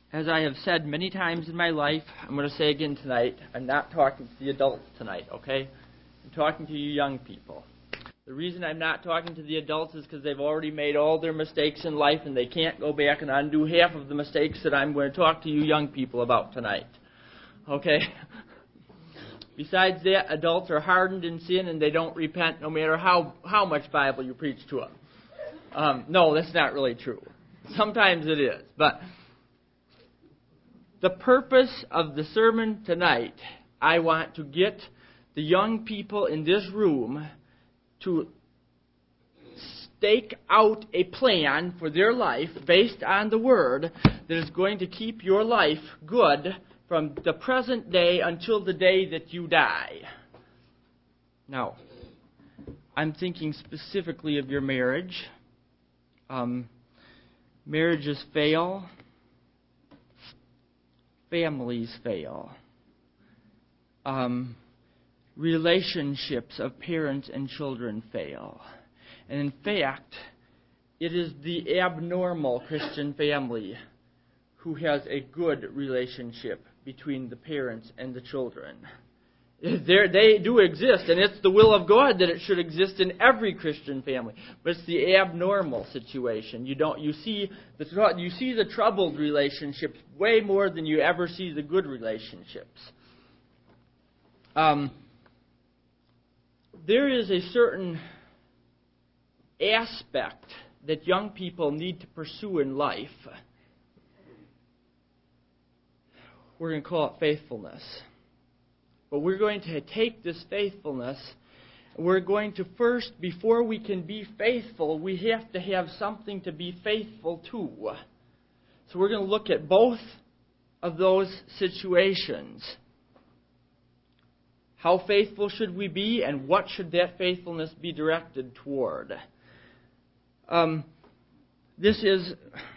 As I have said many times in my life, I'm going to say again tonight, I'm not talking to the adults tonight, okay? I'm talking to you young people. The reason I'm not talking to the adults is because they've already made all their mistakes in life and they can't go back and undo half of the mistakes that I'm going to talk to you young people about tonight. Okay? Besides that, adults are hardened in sin and they don't repent no matter how much Bible you preach to them. No, that's not really true. Sometimes it is. But the purpose of the sermon tonight, I want to get the young people in this room to stake out a plan for their life based on the Word that is going to keep your life good from the present day until the day that you die. Now, I'm thinking specifically of your marriage. Marriages fail. Families fail. Relationships of parents and children fail. And in fact, it is the abnormal Christian family who has a good relationship between the parents and the children. They do exist, and it's the will of God that it should exist in every Christian family. But it's the abnormal situation. You see the troubled relationships way more than you ever see the good relationships. There is a certain aspect that young people need to pursue in life. We're going to call it faithfulness. But we're going to take this faithfulness, we're going to first, before we can be faithful, we have to have something to be faithful to. So we're going to look at both of those situations. How faithful should we be, and what should that faithfulness be directed toward? This is,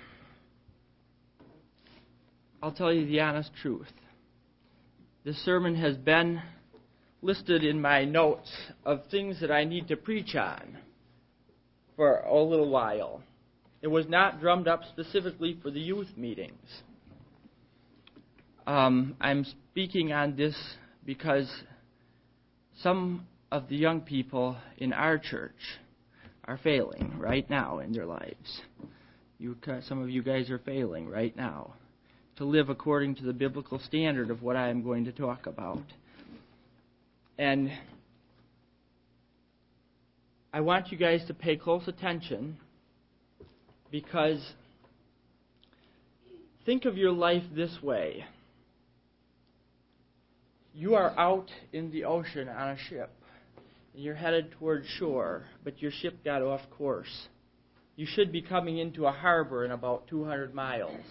I'll tell you the honest truth. This sermon has been listed in my notes of things that I need to preach on for a little while. It was not drummed up specifically for the youth meetings. I'm speaking on this because some of the young people in our church are failing right now in their lives. Some of you guys are failing right now to live according to the biblical standard of what I am going to talk about. And I want you guys to pay close attention, because think of your life this way. You are out in the ocean on a ship, and you're headed toward shore, but your ship got off course. You should be coming into a harbor in about 200 miles.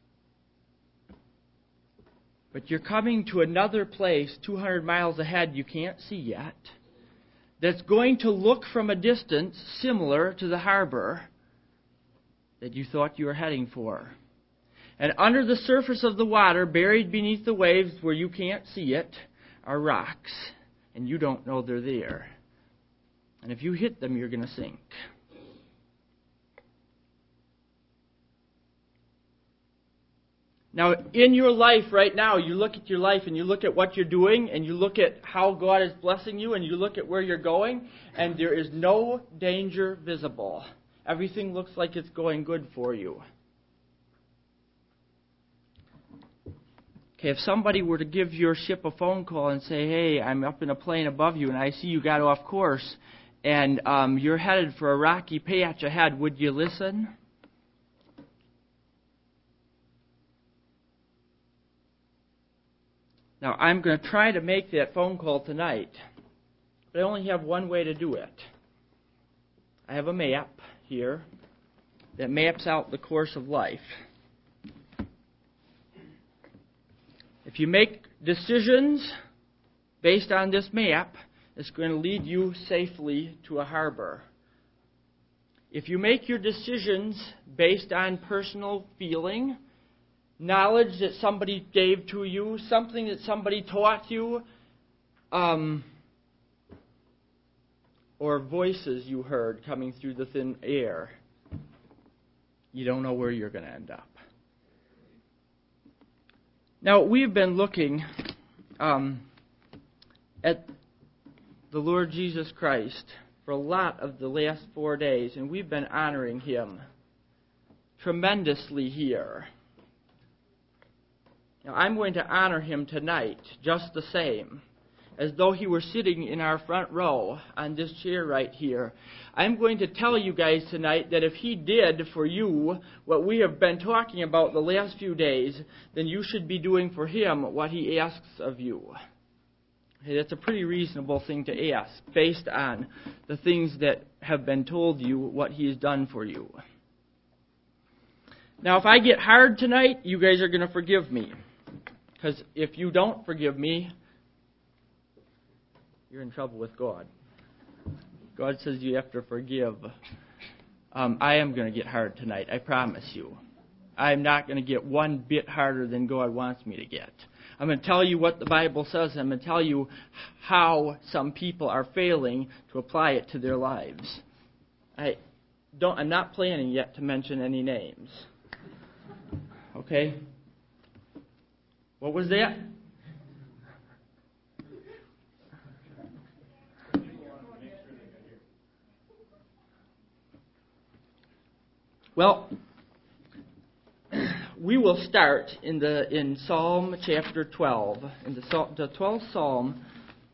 But you're coming to another place 200 miles ahead you can't see yet, that's going to look from a distance similar to the harbor that you thought you were heading for. And under the surface of the water, buried beneath the waves where you can't see it, are rocks, and you don't know they're there. And if you hit them, you're going to sink. Now, in your life right now, you look at your life and you look at what you're doing, and you look at how God is blessing you, and you look at where you're going, and there is no danger visible. Everything looks like it's going good for you. Okay, if somebody were to give your ship a phone call and say, hey, I'm up in a plane above you, and I see you got off course, and you're headed for a rocky patch ahead, would you listen? Now, I'm going to try to make that phone call tonight, but I only have one way to do it. I have a map here that maps out the course of life. If you make decisions based on this map, it's going to lead you safely to a harbor. If you make your decisions based on personal feeling, knowledge that somebody gave to you, something that somebody taught you, or voices you heard coming through the thin air, you don't know where you're going to end up. Now, we've been looking at the Lord Jesus Christ for a lot of the last 4 days, and we've been honoring Him tremendously here. Now, I'm going to honor Him tonight just the same, as though He were sitting in our front row on this chair right here. I'm going to tell you guys tonight that if He did for you what we have been talking about the last few days, then you should be doing for Him what He asks of you. Okay, that's a pretty reasonable thing to ask, based on the things that have been told you, what He has done for you. Now, if I get hard tonight, you guys are going to forgive me. Because if you don't forgive me, you're in trouble with God. God says you have to forgive. I am going to get hard tonight, I promise you. I'm not going to get one bit harder than God wants me to get. I'm going to tell you what the Bible says. I'm going to tell you how some people are failing to apply it to their lives. I'm not planning yet to mention any names. Okay? What was that? Well, we will start in Psalm chapter 12, in the 12th Psalm.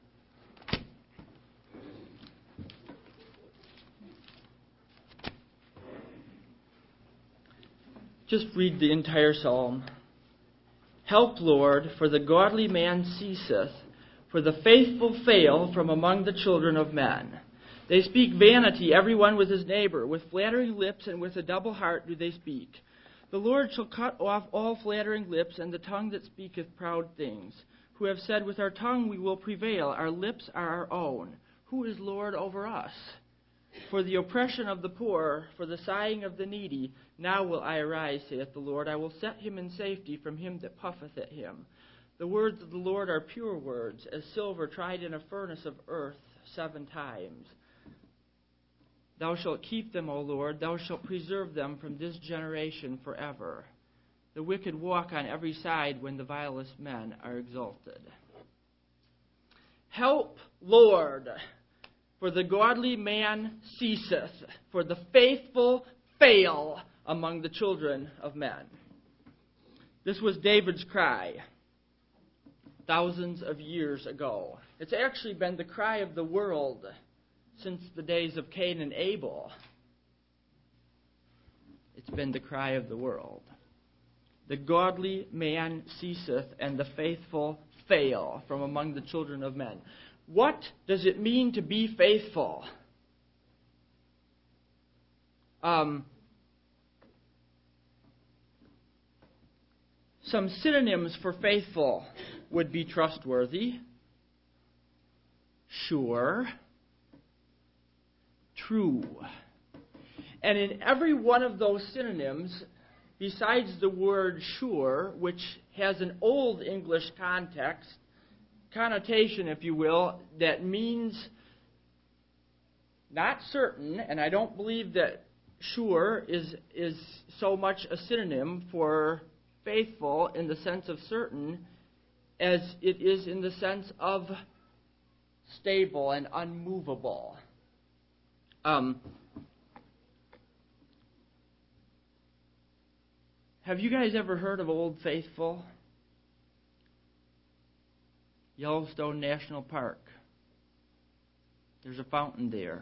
Just read the entire psalm. Help, Lord, for the godly man ceaseth, for the faithful fail from among the children of men. They speak vanity, every one with his neighbor. With flattering lips and with a double heart do they speak. The Lord shall cut off all flattering lips, and the tongue that speaketh proud things. Who have said, with our tongue we will prevail, our lips are our own. Who is Lord over us? For the oppression of the poor, for the sighing of the needy, now will I arise, saith the Lord. I will set him in safety from him that puffeth at him. The words of the Lord are pure words, as silver tried in a furnace of earth 7 times. Thou shalt keep them, O Lord, thou shalt preserve them from this generation forever. The wicked walk on every side when the vilest men are exalted. Help, Lord, for the godly man ceaseth, for the faithful fail among the children of men. This was David's cry thousands of years ago. It's actually been the cry of the world since the days of Cain and Abel. It's been the cry of the world. The godly man ceaseth, and the faithful fail from among the children of men. What does it mean to be faithful? Some synonyms for faithful would be trustworthy, sure, true. And in every one of those synonyms, besides the word sure, which has an old English connotation, if you will, that means not certain, and I don't believe that sure is so much a synonym for faithful in the sense of certain as it is in the sense of stable and unmovable. Have you guys ever heard of Old Faithful? Yellowstone National Park. There's a fountain there.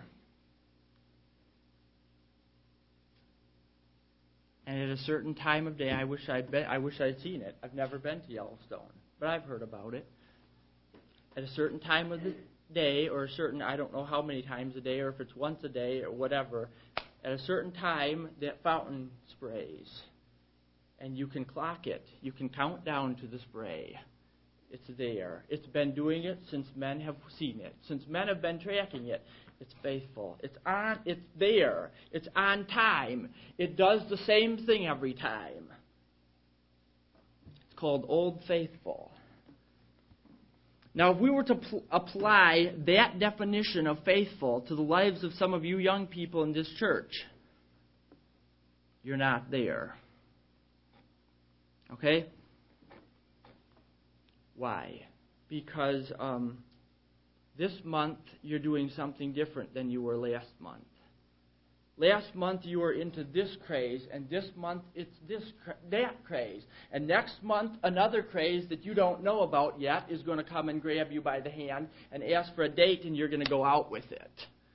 And at a certain time of day, I wish I'd seen it. I've never been to Yellowstone, but I've heard about it. At a certain time of the day, or I don't know how many times a day, or if it's once a day, or whatever, at a certain time, that fountain sprays. And you can clock it. You can count down to the spray. It's there. It's been doing it since men have seen it. Since men have been tracking it. It's faithful. It's there. It's on time. It does the same thing every time. It's called Old Faithful. Now, if we were to apply that definition of faithful to the lives of some of you young people in this church, you're not there. Okay? Why? Because this month you're doing something different than you were last month. Last month you were into this craze, and this month it's that craze. And next month another craze that you don't know about yet is going to come and grab you by the hand and ask for a date, and you're going to go out with it.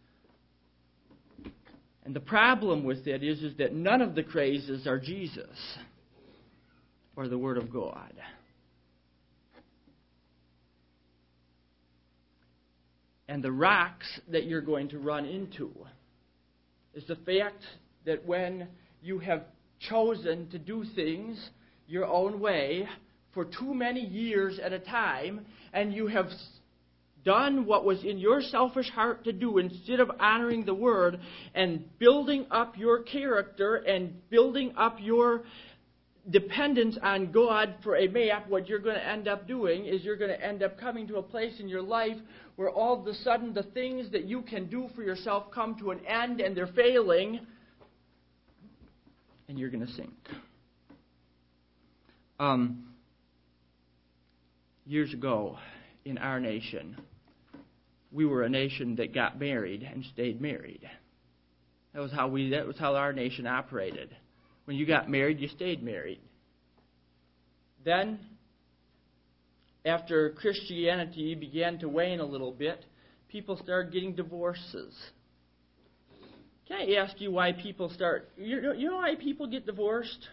And the problem with it is that none of the crazes are Jesus or the Word of God. And the rocks that you're going to run into is the fact that when you have chosen to do things your own way for too many years at a time, and you have done what was in your selfish heart to do instead of honoring the Word and building up your character and building up your dependence on God for a map, what you're going to end up doing is you're going to end up coming to a place in your life where all of a sudden the things that you can do for yourself come to an end and they're failing, and you're going to sink. Years ago in our nation, we were a nation that got married and stayed married. That was how our nation operated. When you got married, you stayed married. Then, after Christianity began to wane a little bit, people started getting divorces. Can I ask you why people start... You know why people get divorced?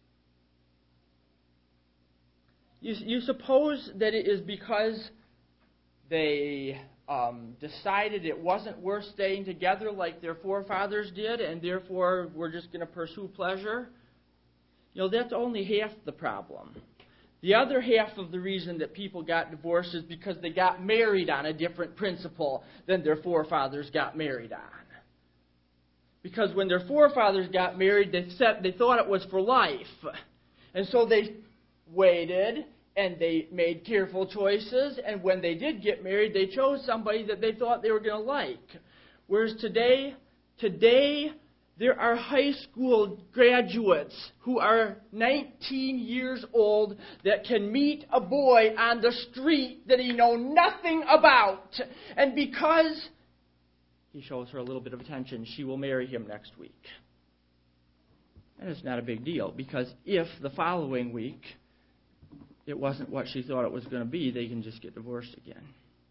You suppose that it is because they decided it wasn't worth staying together like their forefathers did, and therefore we're just going to pursue pleasure? You know, that's only half the problem. The other half of the reason that people got divorced is because they got married on a different principle than their forefathers got married on. Because when their forefathers got married, they thought it was for life. And so they waited, and they made careful choices, and when they did get married, they chose somebody that they thought they were going to like. Whereas today, there are high school graduates who are 19 years old that can meet a boy on the street that he knows nothing about. And because he shows her a little bit of attention, she will marry him next week. And it's not a big deal, because if the following week it wasn't what she thought it was going to be, they can just get divorced again.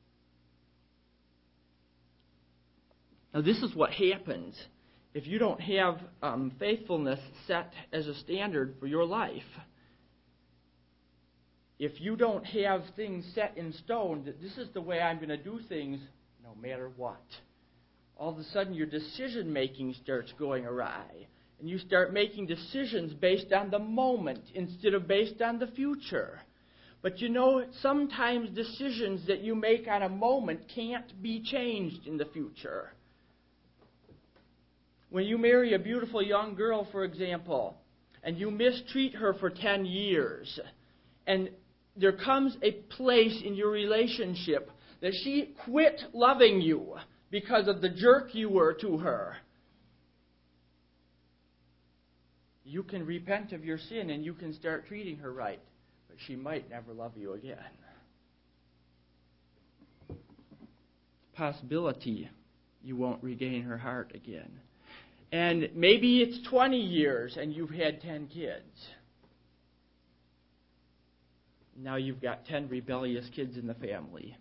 Now, this is what happens if you don't have faithfulness set as a standard for your life. If you don't have things set in stone, that this is the way I'm going to do things no matter what, all of a sudden your decision-making starts going awry. And you start making decisions based on the moment instead of based on the future. But you know, sometimes decisions that you make on a moment can't be changed in the future. When you marry a beautiful young girl, for example, and you mistreat her for 10 years, and there comes a place in your relationship that she quit loving you because of the jerk you were to her, you can repent of your sin and you can start treating her right, but she might never love you again. Possibility, you won't regain her heart again. And maybe it's 20 years and you've had 10 kids. Now you've got 10 rebellious kids in the family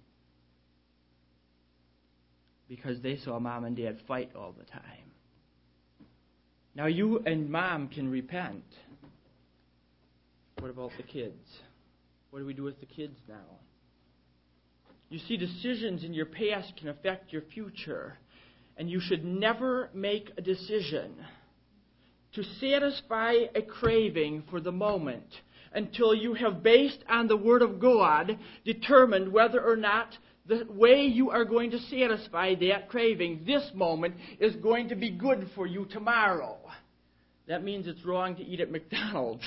because they saw mom and dad fight all the time. Now you and mom can repent. What about the kids? What do we do with the kids now? You see, decisions in your past can affect your future. And you should never make a decision to satisfy a craving for the moment until you have, based on the Word of God, determined whether or not the way you are going to satisfy that craving this moment is going to be good for you tomorrow. That means it's wrong to eat at McDonald's.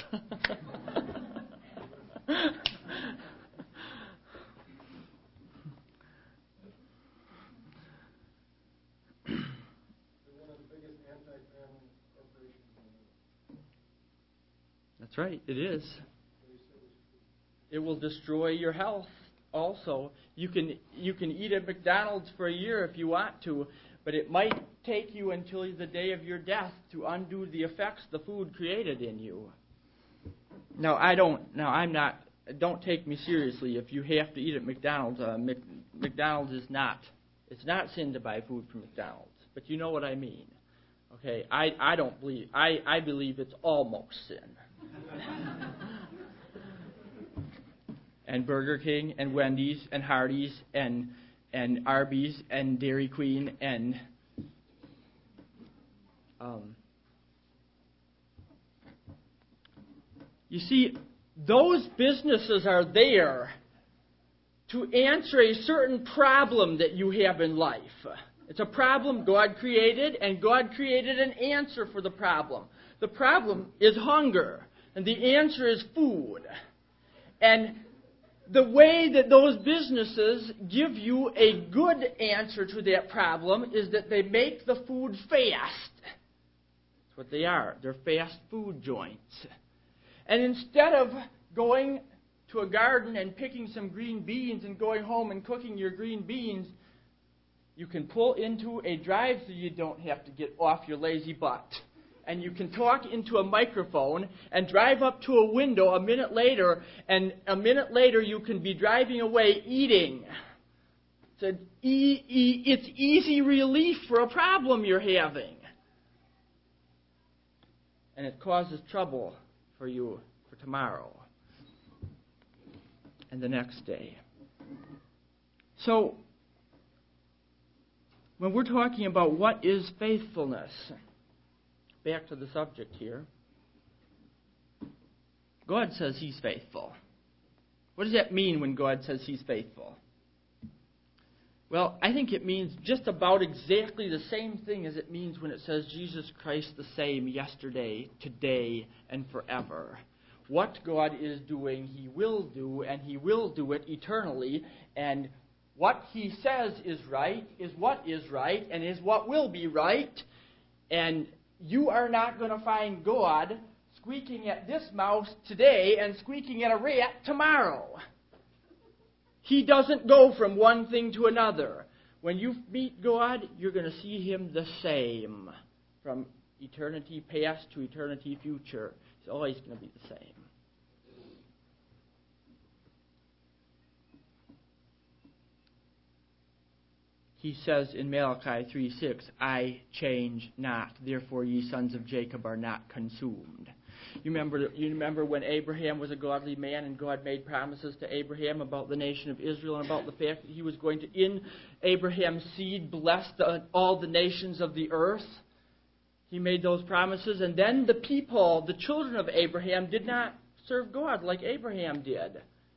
That's right, it is. It will destroy your health also. You can eat at McDonald's for a year if you want to, but it might take you until the day of your death to undo the effects the food created in you. Don't take me seriously if you have to eat at McDonald's. McDonald's is not. It's not sin to buy food from McDonald's, but you know what I mean. Okay, I don't believe. I believe it's almost sin. And Burger King and Wendy's and Hardee's and Arby's and Dairy Queen and you see, those businesses are there to answer a certain problem that you have in life. It's a problem God created, and God created an answer for the problem. The problem is hunger, and the answer is food. And the way that those businesses give you a good answer to that problem is that they make the food fast. That's what they are. They're fast food joints. And instead of going to a garden and picking some green beans and going home and cooking your green beans, you can pull into a drive-thru. You don't have to get off your lazy butt. And you can talk into a microphone and drive up to a window a minute later, and a minute later you can be driving away eating. It's easy relief for a problem you're having. And it causes trouble for you for tomorrow and the next day. So, when we're talking about what is faithfulness, back to the subject here, God says He's faithful. What does that mean when God says He's faithful? Well, I think it means just about exactly the same thing as it means when it says Jesus Christ the same yesterday, today, and forever. What God is doing, He will do, and He will do it eternally. And what He says is what is right, and is what will be right. And you are not going to find God squeaking at this mouse today and squeaking at a rat tomorrow. He doesn't go from one thing to another. When you meet God, you're going to see Him the same. From eternity past to eternity future, He's always going to be the same. He says in Malachi 3:6, I change not, therefore ye sons of Jacob are not consumed. You remember when Abraham was a godly man and God made promises to Abraham about the nation of Israel and about the fact that He was going to, in Abraham's seed, bless all the nations of the earth. He made those promises, and then the people, the children of Abraham, did not serve God like Abraham did.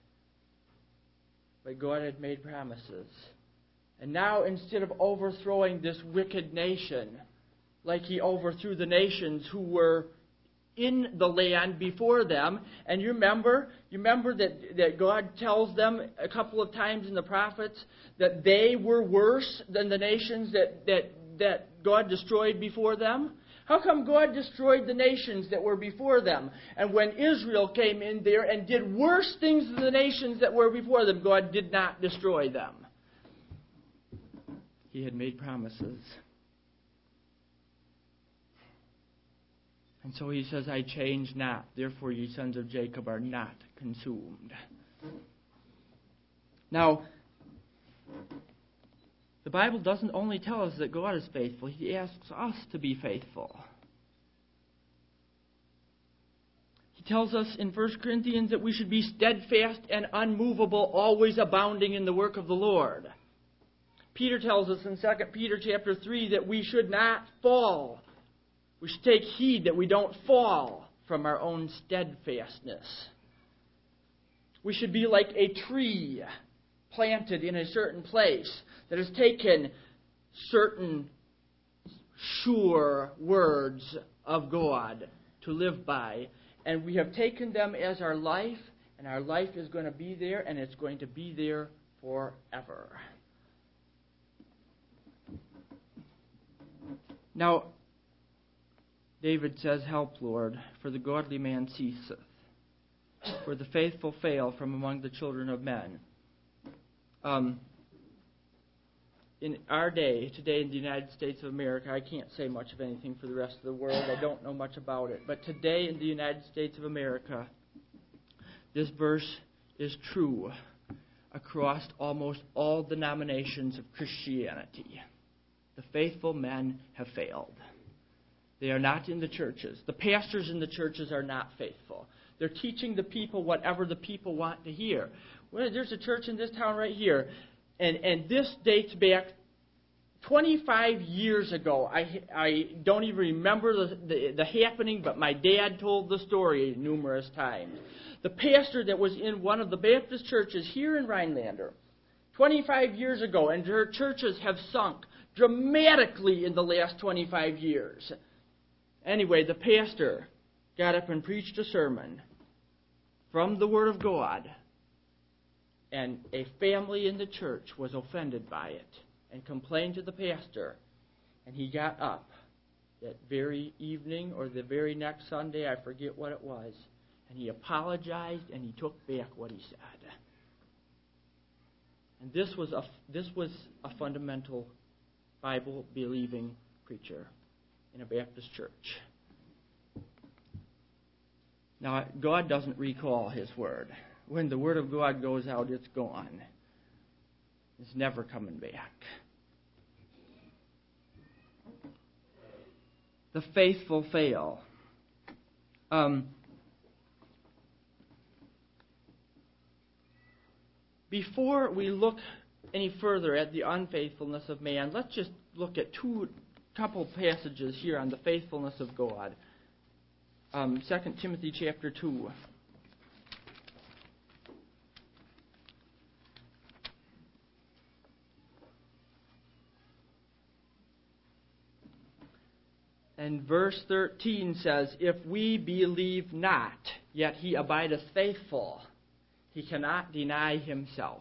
But God had made promises. And now, instead of overthrowing this wicked nation, like He overthrew the nations who were in the land before them, and you remember that God tells them a couple of times in the prophets that they were worse than the nations that God destroyed before them? How come God destroyed the nations that were before them? And when Israel came in there and did worse things than the nations that were before them, God did not destroy them. He had made promises. And so He says, I change not, therefore ye sons of Jacob are not consumed. Now, the Bible doesn't only tell us that God is faithful, He asks us to be faithful. He tells us in 1 Corinthians that we should be steadfast and unmovable, always abounding in the work of the Lord. Peter tells us in 2 Peter chapter 3 that we should not fall. We should take heed that we don't fall from our own steadfastness. We should be like a tree planted in a certain place that has taken certain sure words of God to live by. And we have taken them as our life, and our life is going to be there, and it's going to be there forever. Now, David says, help, Lord, for the godly man ceaseth. For the faithful fail from among the children of men. In our day, today in the United States of America, I can't say much of anything for the rest of the world. I don't know much about it. But today in the United States of America, this verse is true across almost all denominations of Christianity. The faithful men have failed. They are not in the churches. The pastors in the churches are not faithful. They're teaching the people whatever the people want to hear. Well, there's a church in this town right here, and this dates back 25 years ago. I don't even remember the happening, but my dad told the story numerous times. The pastor that was in one of the Baptist churches here in Rhinelander 25 years ago, and their churches have sunk dramatically in the last 25 years. Anyway, the pastor got up and preached a sermon from the Word of God, and a family in the church was offended by it and complained to the pastor, and he got up that very evening or the very next Sunday, I forget what it was, and he apologized and he took back what he said. And this was a fundamental Bible-believing preacher in a Baptist church. Now, God doesn't recall His Word. When the Word of God goes out, it's gone. It's never coming back. The faithful fail. Before we look any further at the unfaithfulness of man, let's just look at couple passages here on the faithfulness of God. 2 Timothy chapter 2. And verse 13 says, "If we believe not, yet he abideth faithful. He cannot deny himself."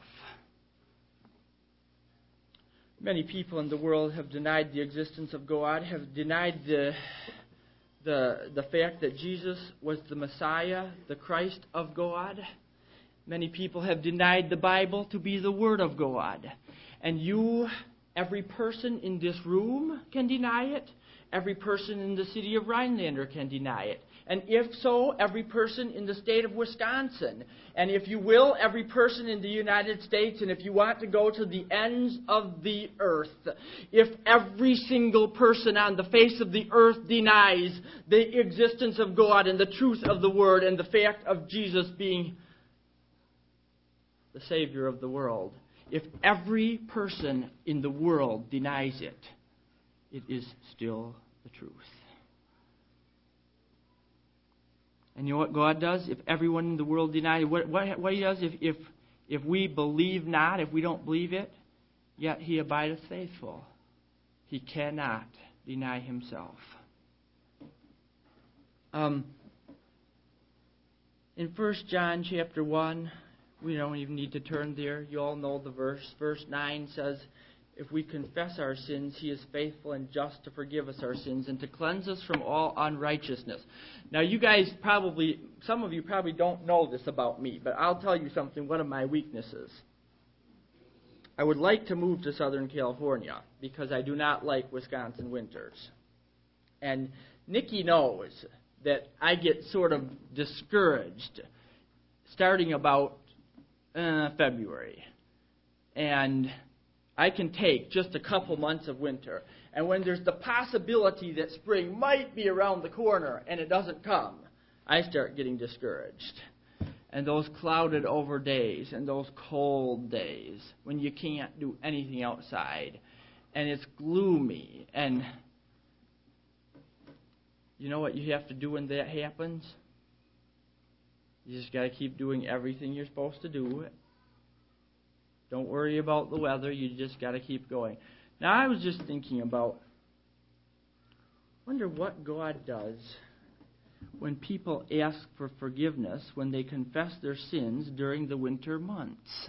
Many people in the world have denied the existence of God, have denied the fact that Jesus was the Messiah, the Christ of God. Many people have denied the Bible to be the Word of God. And you, every person in this room can deny it. Every person in the city of Rhinelander can deny it. And if so, every person in the state of Wisconsin. And if you will, every person in the United States. And if you want to go to the ends of the earth, if every single person on the face of the earth denies the existence of God and the truth of the Word and the fact of Jesus being the Savior of the world, if every person in the world denies it, it is still the truth. And you know what God does? If everyone in the world denies it, what He does, if we believe not, if we don't believe it, yet He abideth faithful. He cannot deny Himself. In 1 John chapter 1, we don't even need to turn there. You all know the verse. Verse 9 says, "If we confess our sins, He is faithful and just to forgive us our sins and to cleanse us from all unrighteousness." Now, you guys some of you probably don't know this about me, but I'll tell you something, one of my weaknesses. I would like to move to Southern California because I do not like Wisconsin winters. And Nikki knows that I get sort of discouraged starting about February. And I can take just a couple months of winter. And when there's the possibility that spring might be around the corner and it doesn't come, I start getting discouraged. And those clouded over days and those cold days when you can't do anything outside and it's gloomy. And you know what you have to do when that happens? You just got to keep doing everything you're supposed to do. Don't worry about the weather. You just got to keep going. Now, I was just thinking about, wonder what God does when people ask for forgiveness when they confess their sins during the winter months.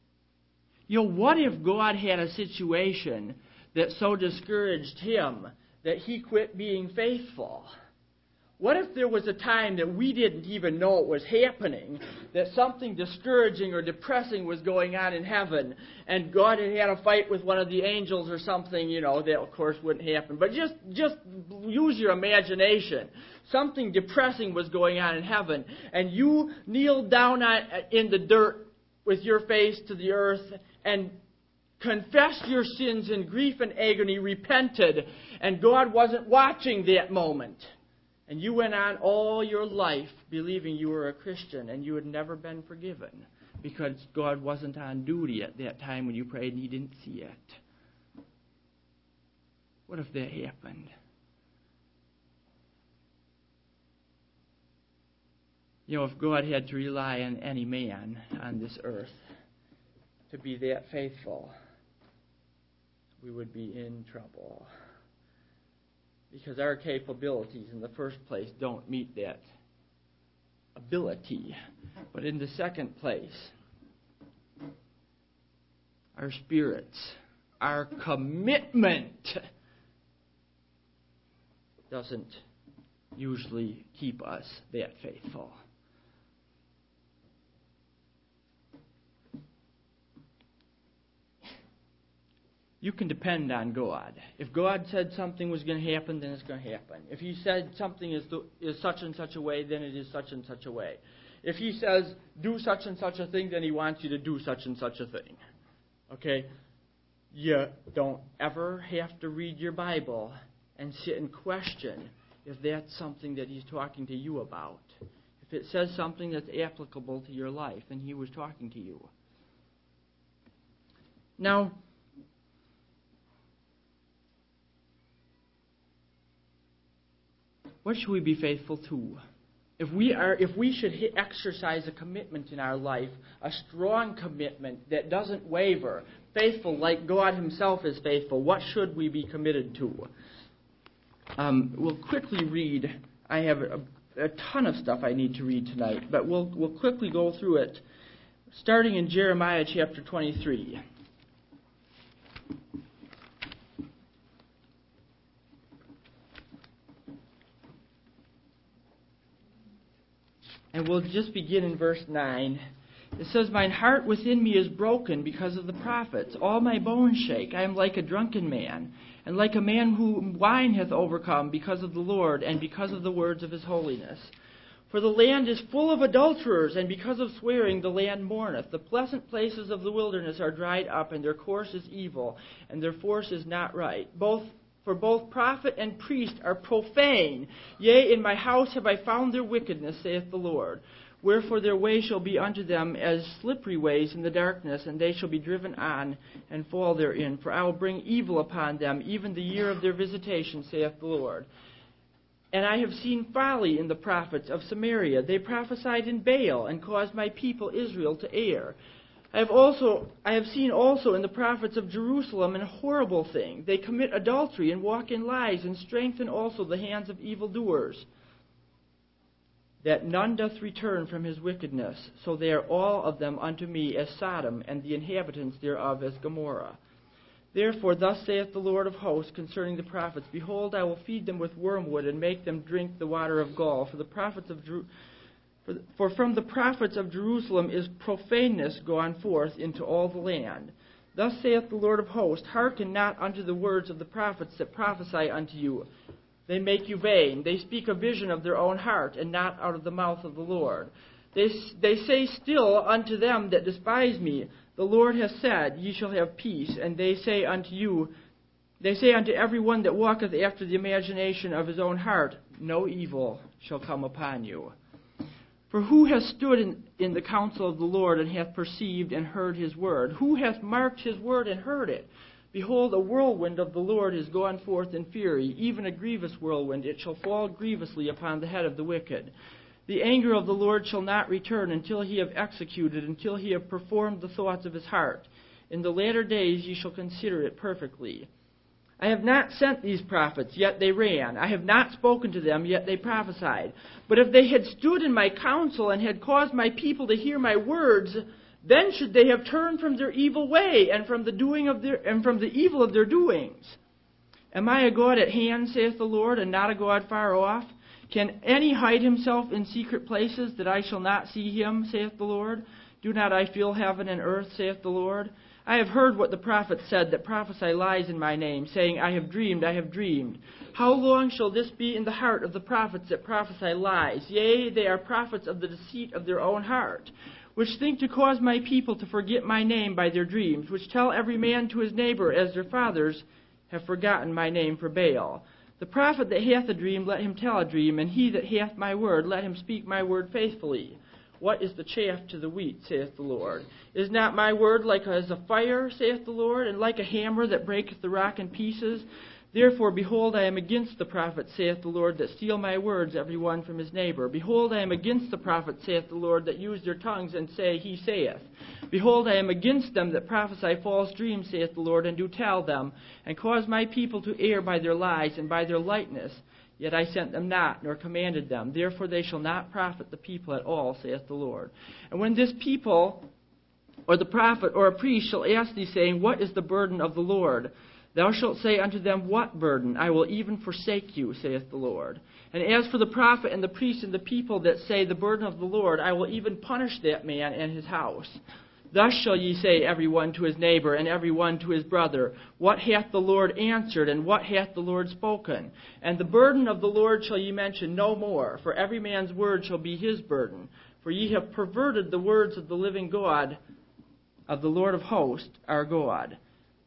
You know, what if God had a situation that so discouraged Him that he quit being faithful? What if there was a time that we didn't even know it was happening, that something discouraging or depressing was going on in heaven, and God had a fight with one of the angels or something, that of course wouldn't happen. But just use your imagination. Something depressing was going on in heaven, and you kneeled down in the dirt with your face to the earth and confessed your sins in grief and agony, repented, and God wasn't watching that moment. And you went on all your life believing you were a Christian and you had never been forgiven because God wasn't on duty at that time when you prayed and He didn't see it. What if that happened? If God had to rely on any man on this earth to be that faithful, we would be in trouble. Because our capabilities, in the first place, don't meet that ability. But in the second place, our spirits, our commitment doesn't usually keep us that faithful. You can depend on God. If God said something was going to happen, then it's going to happen. If He said something is such and such a way, then it is such and such a way. If He says, do such and such a thing, then He wants you to do such and such a thing. Okay? You don't ever have to read your Bible and sit and question if that's something that He's talking to you about. If it says something that's applicable to your life, then He was talking to you. Now, what should we be faithful to? If we should exercise a commitment in our life, a strong commitment that doesn't waver, faithful like God Himself is faithful, what should we be committed to? We'll quickly read. I have a ton of stuff I need to read tonight, but we'll quickly go through it, starting in Jeremiah chapter 23. And we'll just begin in verse 9. It says, "Mine heart within me is broken because of the prophets. All my bones shake. I am like a drunken man, and like a man whom wine hath overcome because of the Lord, and because of the words of His holiness. For the land is full of adulterers, and because of swearing the land mourneth. The pleasant places of the wilderness are dried up, and their course is evil, and their force is not right. For both prophet and priest are profane. Yea, in my house have I found their wickedness, saith the Lord. Wherefore their way shall be unto them as slippery ways in the darkness, and they shall be driven on and fall therein. For I will bring evil upon them, even the year of their visitation, saith the Lord. And I have seen folly in the prophets of Samaria. They prophesied in Baal, and caused my people Israel to err. I have seen also in the prophets of Jerusalem an horrible thing. They commit adultery and walk in lies, and strengthen also the hands of evildoers, that none doth return from his wickedness. So they are all of them unto me as Sodom, and the inhabitants thereof as Gomorrah. Therefore thus saith the Lord of hosts concerning the prophets, Behold, I will feed them with wormwood, and make them drink the water of gall. For from the prophets of Jerusalem is profaneness gone forth into all the land. Thus saith the Lord of hosts, Hearken not unto the words of the prophets that prophesy unto you. They make you vain. They speak a vision of their own heart, and not out of the mouth of the Lord. They say still unto them that despise me, The Lord hath said, Ye shall have peace. And they say unto every one that walketh after the imagination of his own heart, No evil shall come upon you. For who hath stood in the counsel of the Lord, and hath perceived and heard His word? Who hath marked His word and heard it? Behold, a whirlwind of the Lord is gone forth in fury, even a grievous whirlwind. It shall fall grievously upon the head of the wicked. The anger of the Lord shall not return until He have executed, until He have performed the thoughts of His heart. In the latter days ye shall consider it perfectly. I have not sent these prophets, yet they ran. I have not spoken to them, yet they prophesied. But if they had stood in my counsel, and had caused my people to hear my words, then should they have turned from their evil way, and from the evil of their doings. Am I a God at hand, saith the Lord, and not a God far off? Can any hide himself in secret places, that I shall not see him, saith the Lord? Do not I fill heaven and earth, saith the Lord? I have heard what the prophets said, that prophesy lies in my name, saying, I have dreamed, I have dreamed. How long shall this be in the heart of the prophets that prophesy lies? Yea, they are prophets of the deceit of their own heart, which think to cause my people to forget my name by their dreams, which tell every man to his neighbor as their fathers have forgotten my name for Baal. The prophet that hath a dream, let him tell a dream, and he that hath my word, let him speak my word faithfully. What is the chaff to the wheat, saith the Lord? Is not my word like as a fire, saith the Lord, and like a hammer that breaketh the rock in pieces? Therefore, behold, I am against the prophets, saith the Lord, that steal my words, every one from his neighbor. Behold, I am against the prophets, saith the Lord, that use their tongues and say, He saith. Behold, I am against them that prophesy false dreams, saith the Lord, and do tell them, and cause my people to err by their lies and by their lightness. Yet I sent them not, nor commanded them. Therefore they shall not profit the people at all, saith the Lord. And when this people, or the prophet, or a priest shall ask thee, saying, What is the burden of the Lord? Thou shalt say unto them, What burden? I will even forsake you, saith the Lord. And as for the prophet and the priest and the people that say, The burden of the Lord, I will even punish that man and his house. Thus shall ye say, every one to his neighbor, and every one to his brother, What hath the Lord answered, and what hath the Lord spoken? And the burden of the Lord shall ye mention no more, for every man's word shall be his burden. For ye have perverted the words of the living God, of the Lord of hosts, our God.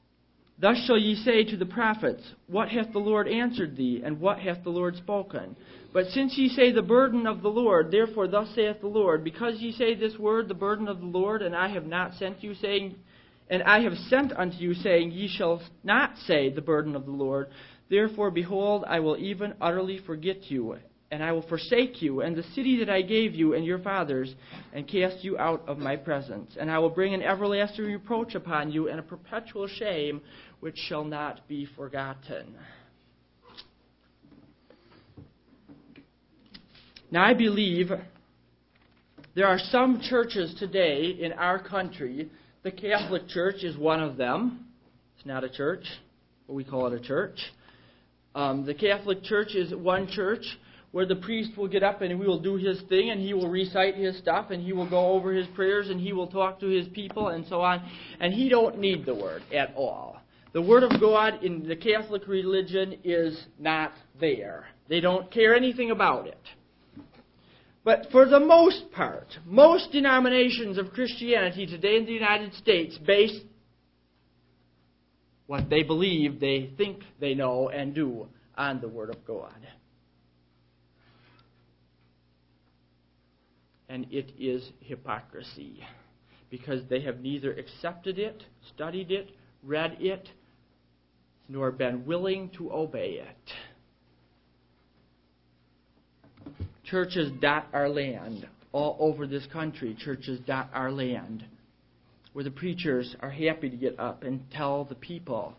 Thus shall ye say to the prophets, What hath the Lord answered thee, and what hath the Lord spoken? But since ye say the burden of the Lord, therefore thus saith the Lord, because ye say this word, the burden of the Lord, and I have not sent you, saying, and I have sent unto you, saying, Ye shall not say the burden of the Lord. Therefore, behold, I will even utterly forget you, and I will forsake you, and the city that I gave you and your fathers, and cast you out of my presence. And I will bring an everlasting reproach upon you, and a perpetual shame, which shall not be forgotten. Now, I believe there are some churches today in our country. The Catholic Church is one of them. It's not a church, but we call it a church. The Catholic Church is one church where the priest will get up and he will do his thing, and he will recite his stuff, and he will go over his prayers, and he will talk to his people, and so on. And he don't need the Word at all. The Word of God in the Catholic religion is not there. They don't care anything about it. But for the most part, most denominations of Christianity today in the United States base what they believe, they think they know, and do on the Word of God. And it is hypocrisy, because they have neither accepted it, studied it, read it, nor been willing to obey it. Churches dot our land. All over this country, churches dot our land, where the preachers are happy to get up and tell the people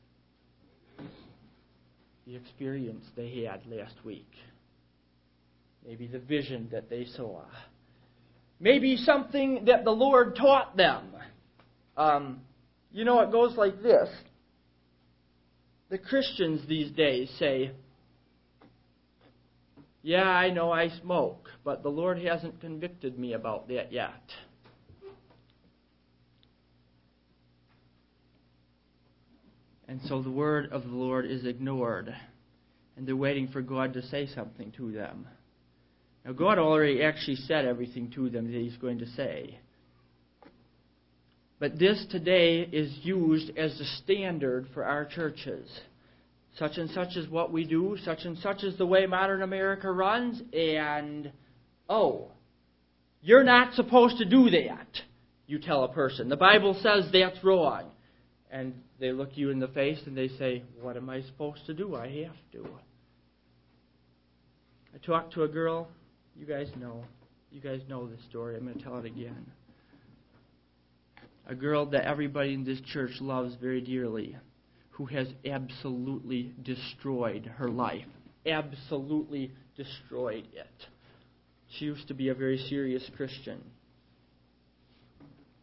the experience they had last week. Maybe the vision that they saw. Maybe something that the Lord taught them. It goes like this. The Christians these days say, Yeah, I know I smoke, but the Lord hasn't convicted me about that yet. And so the word of the Lord is ignored, and they're waiting for God to say something to them. Now, God already actually said everything to them that He's going to say. But this today is used as the standard for our churches. Such and such is what we do, such and such is the way modern America runs, and, you're not supposed to do that, you tell a person. The Bible says that's wrong. And they look you in the face and they say, What am I supposed to do? I have to. I talked to a girl. You guys know this story. I'm going to tell it again. A girl that everybody in this church loves very dearly, who has absolutely destroyed her life. Absolutely destroyed it. She used to be a very serious Christian.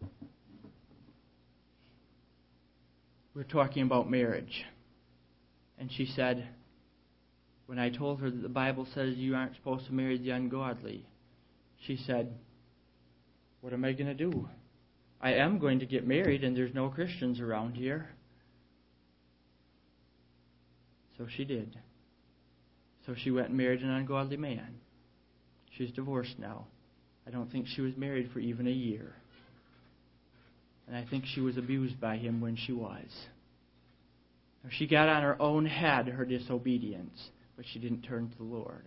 We're talking about marriage. And she said, when I told her that the Bible says you aren't supposed to marry the ungodly, she said, what am I going to do? I am going to get married, and there's no Christians around here. So she did. So she went and married an ungodly man. She's divorced now. I don't think she was married for even a year. And I think she was abused by him when she was. She got on her own head her disobedience, but she didn't turn to the Lord.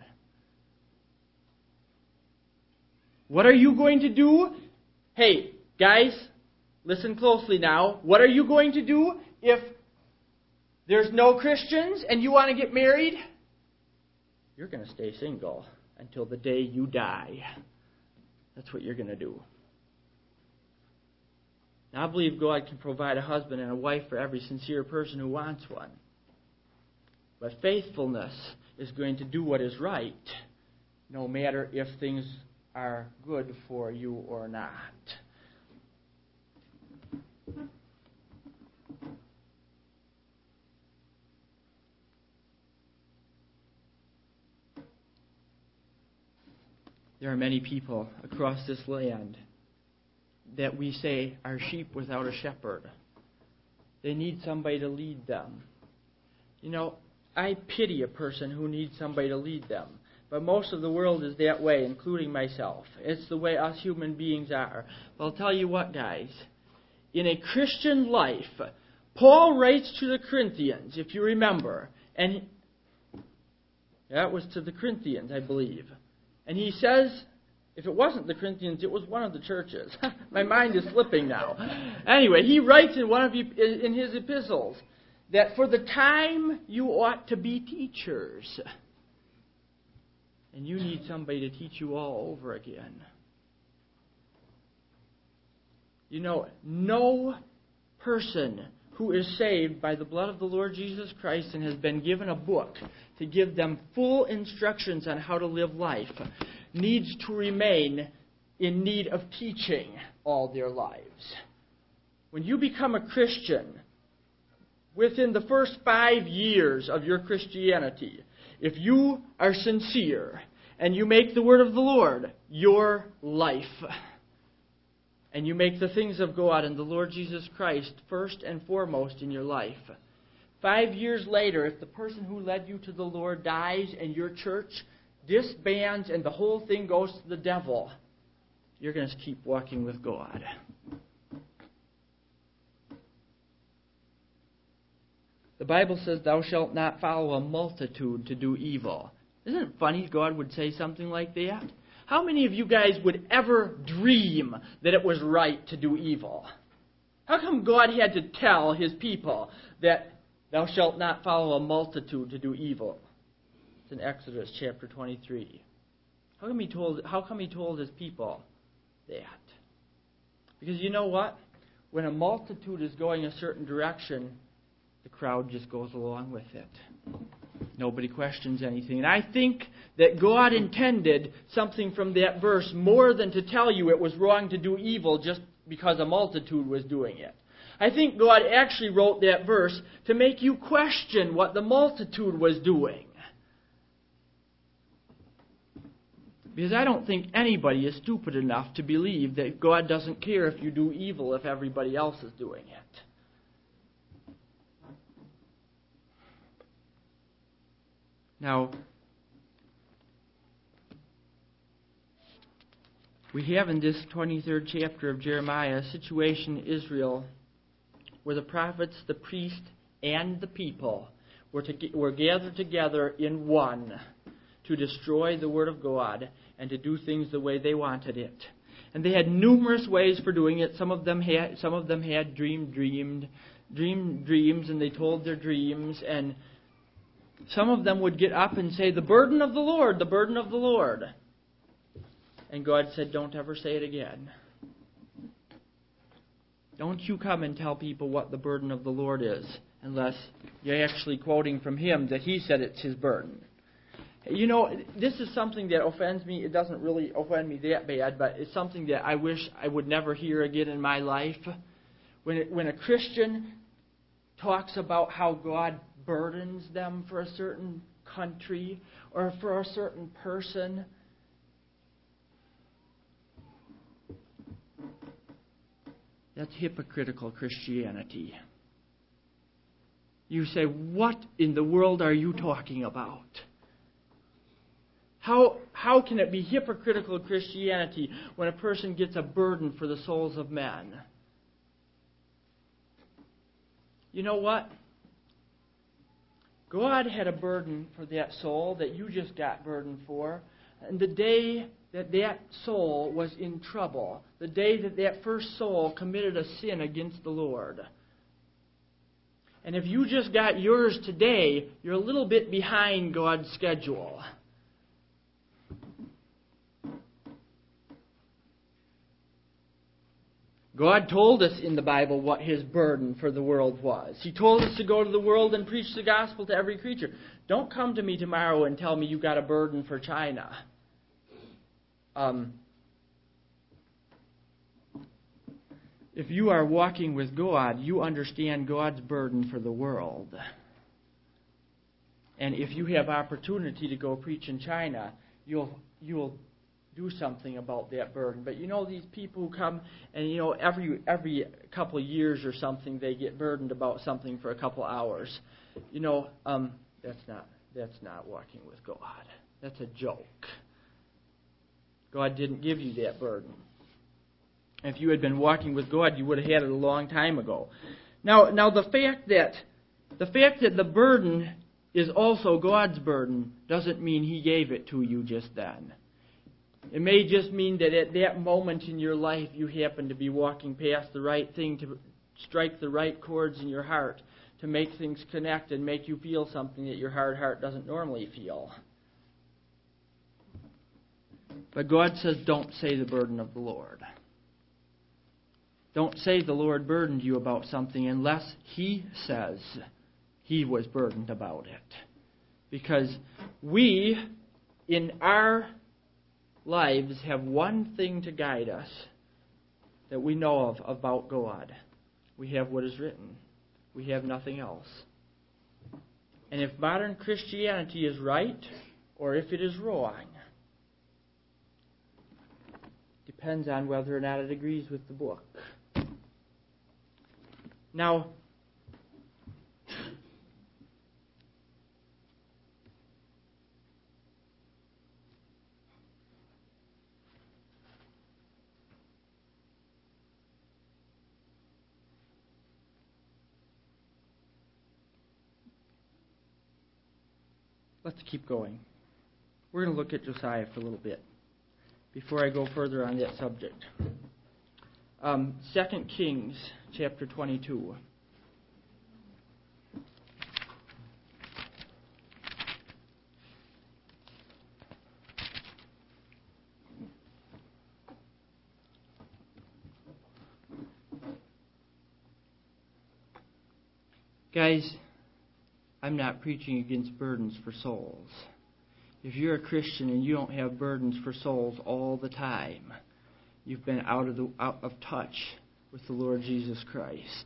What are you going to do? Hey, guys, listen closely now. What are you going to do if there's no Christians and you want to get married? You're going to stay single until the day you die. That's what you're going to do. Now, I believe God can provide a husband and a wife for every sincere person who wants one. But faithfulness is going to do what is right, no matter if things are good for you or not. There are many people across this land that we say are sheep without a shepherd. They need somebody to lead them. You know, I pity a person who needs somebody to lead them. But most of the world is that way, including myself. It's the way us human beings are. But I'll tell you what, guys. In a Christian life, Paul writes to the Corinthians, if you remember. And that was to the Corinthians, I believe. And he says, if it wasn't the Corinthians, it was one of the churches. My mind is slipping now. Anyway, he writes in his epistles that for the time you ought to be teachers. And you need somebody to teach you all over again. You know, no person who is saved by the blood of the Lord Jesus Christ and has been given a book to give them full instructions on how to live life needs to remain in need of teaching all their lives. When you become a Christian, within the first 5 years of your Christianity, if you are sincere and you make the word of the Lord your life, and you make the things of God and the Lord Jesus Christ first and foremost in your life, 5 years later, if the person who led you to the Lord dies and your church disbands and the whole thing goes to the devil, you're going to keep walking with God. The Bible says, thou shalt not follow a multitude to do evil. Isn't it funny God would say something like that? How many of you guys would ever dream that it was right to do evil? How come God had to tell His people that thou shalt not follow a multitude to do evil? It's in Exodus chapter 23. How come He told His people that? Because you know what? When a multitude is going a certain direction, the crowd just goes along with it. Nobody questions anything. And I think that God intended something from that verse more than to tell you it was wrong to do evil just because a multitude was doing it. I think God actually wrote that verse to make you question what the multitude was doing. Because I don't think anybody is stupid enough to believe that God doesn't care if you do evil if everybody else is doing it. Now, we have in this 23rd chapter of Jeremiah a situation in Israel where the prophets, the priest, and the people were gathered together in one to destroy the Word of God and to do things the way they wanted it. And they had numerous ways for doing it. Some of them had dreamed dreams, and they told their dreams, and some of them would get up and say, the burden of the Lord, the burden of the Lord. And God said, don't ever say it again. Don't you come and tell people what the burden of the Lord is, unless you're actually quoting from Him that He said it's His burden. You know, this is something that offends me. It doesn't really offend me that bad, but it's something that I wish I would never hear again in my life. When a Christian talks about how God burdens them for a certain country or for a certain person. That's hypocritical Christianity. You say, what in the world are you talking about? How can it be hypocritical Christianity when a person gets a burden for the souls of men? You know what? God had a burden for that soul that you just got burdened for. And the day that that soul was in trouble, the day that that first soul committed a sin against the Lord. And if you just got yours today, you're a little bit behind God's schedule. God told us in the Bible what His burden for the world was. He told us to go to the world and preach the gospel to every creature. Don't come to me tomorrow and tell me you got a burden for China. If you are walking with God, you understand God's burden for the world. And if you have opportunity to go preach in China, you'll do something about that burden. But these people who come and every couple of years or something they get burdened about something for a couple of hours. That's not walking with God. That's a joke. God didn't give you that burden. If you had been walking with God, you would have had it a long time ago. Now the fact that the burden is also God's burden doesn't mean He gave it to you just then. It may just mean that at that moment in your life you happen to be walking past the right thing to strike the right chords in your heart to make things connect and make you feel something that your hard heart doesn't normally feel. But God says, don't say the burden of the Lord. Don't say the Lord burdened you about something unless He says He was burdened about it. Because we, in our lives, have one thing to guide us that we know of about God. We have what is written. We have nothing else. And if modern Christianity is right or if it is wrong, depends on whether or not it agrees with the book. Now, let's keep going. We're going to look at Josiah for a little bit before I go further on that subject. 2 Kings chapter 22. Guys, I'm not preaching against burdens for souls. If you're a Christian and you don't have burdens for souls all the time, you've been out of touch with the Lord Jesus Christ.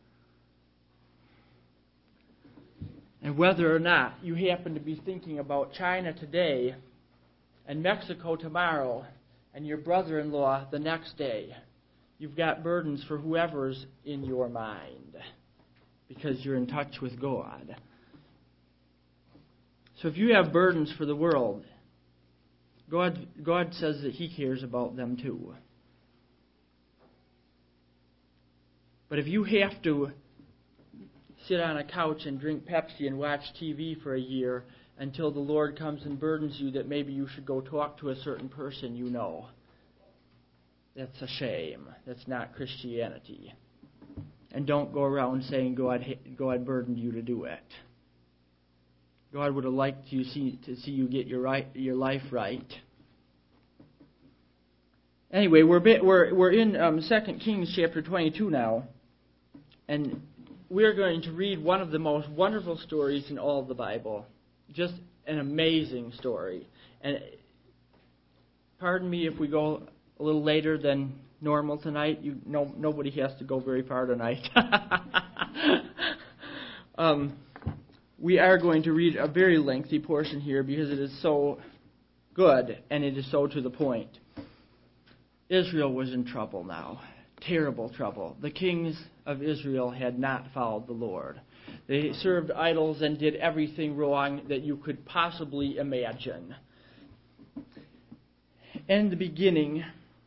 And whether or not you happen to be thinking about China today and Mexico tomorrow and your brother-in-law the next day, you've got burdens for whoever's in your mind because you're in touch with God. So if you have burdens for the world, God says that He cares about them too. But if you have to sit on a couch and drink Pepsi and watch TV for a year until the Lord comes and burdens you that maybe you should go talk to a certain person you know, that's a shame. That's not Christianity. And don't go around saying God burdened you to do it. God would have liked to see you get your life right. Anyway, we're in 2 Kings chapter 22 now, and we're going to read one of the most wonderful stories in all of the Bible. Just an amazing story. And pardon me if we go a little later than normal tonight. Nobody has to go very far tonight. we are going to read a very lengthy portion here because it is so good and it is so to the point. Israel was in trouble now. Terrible trouble. The kings of Israel had not followed the Lord. They served idols and did everything wrong that you could possibly imagine. In the beginning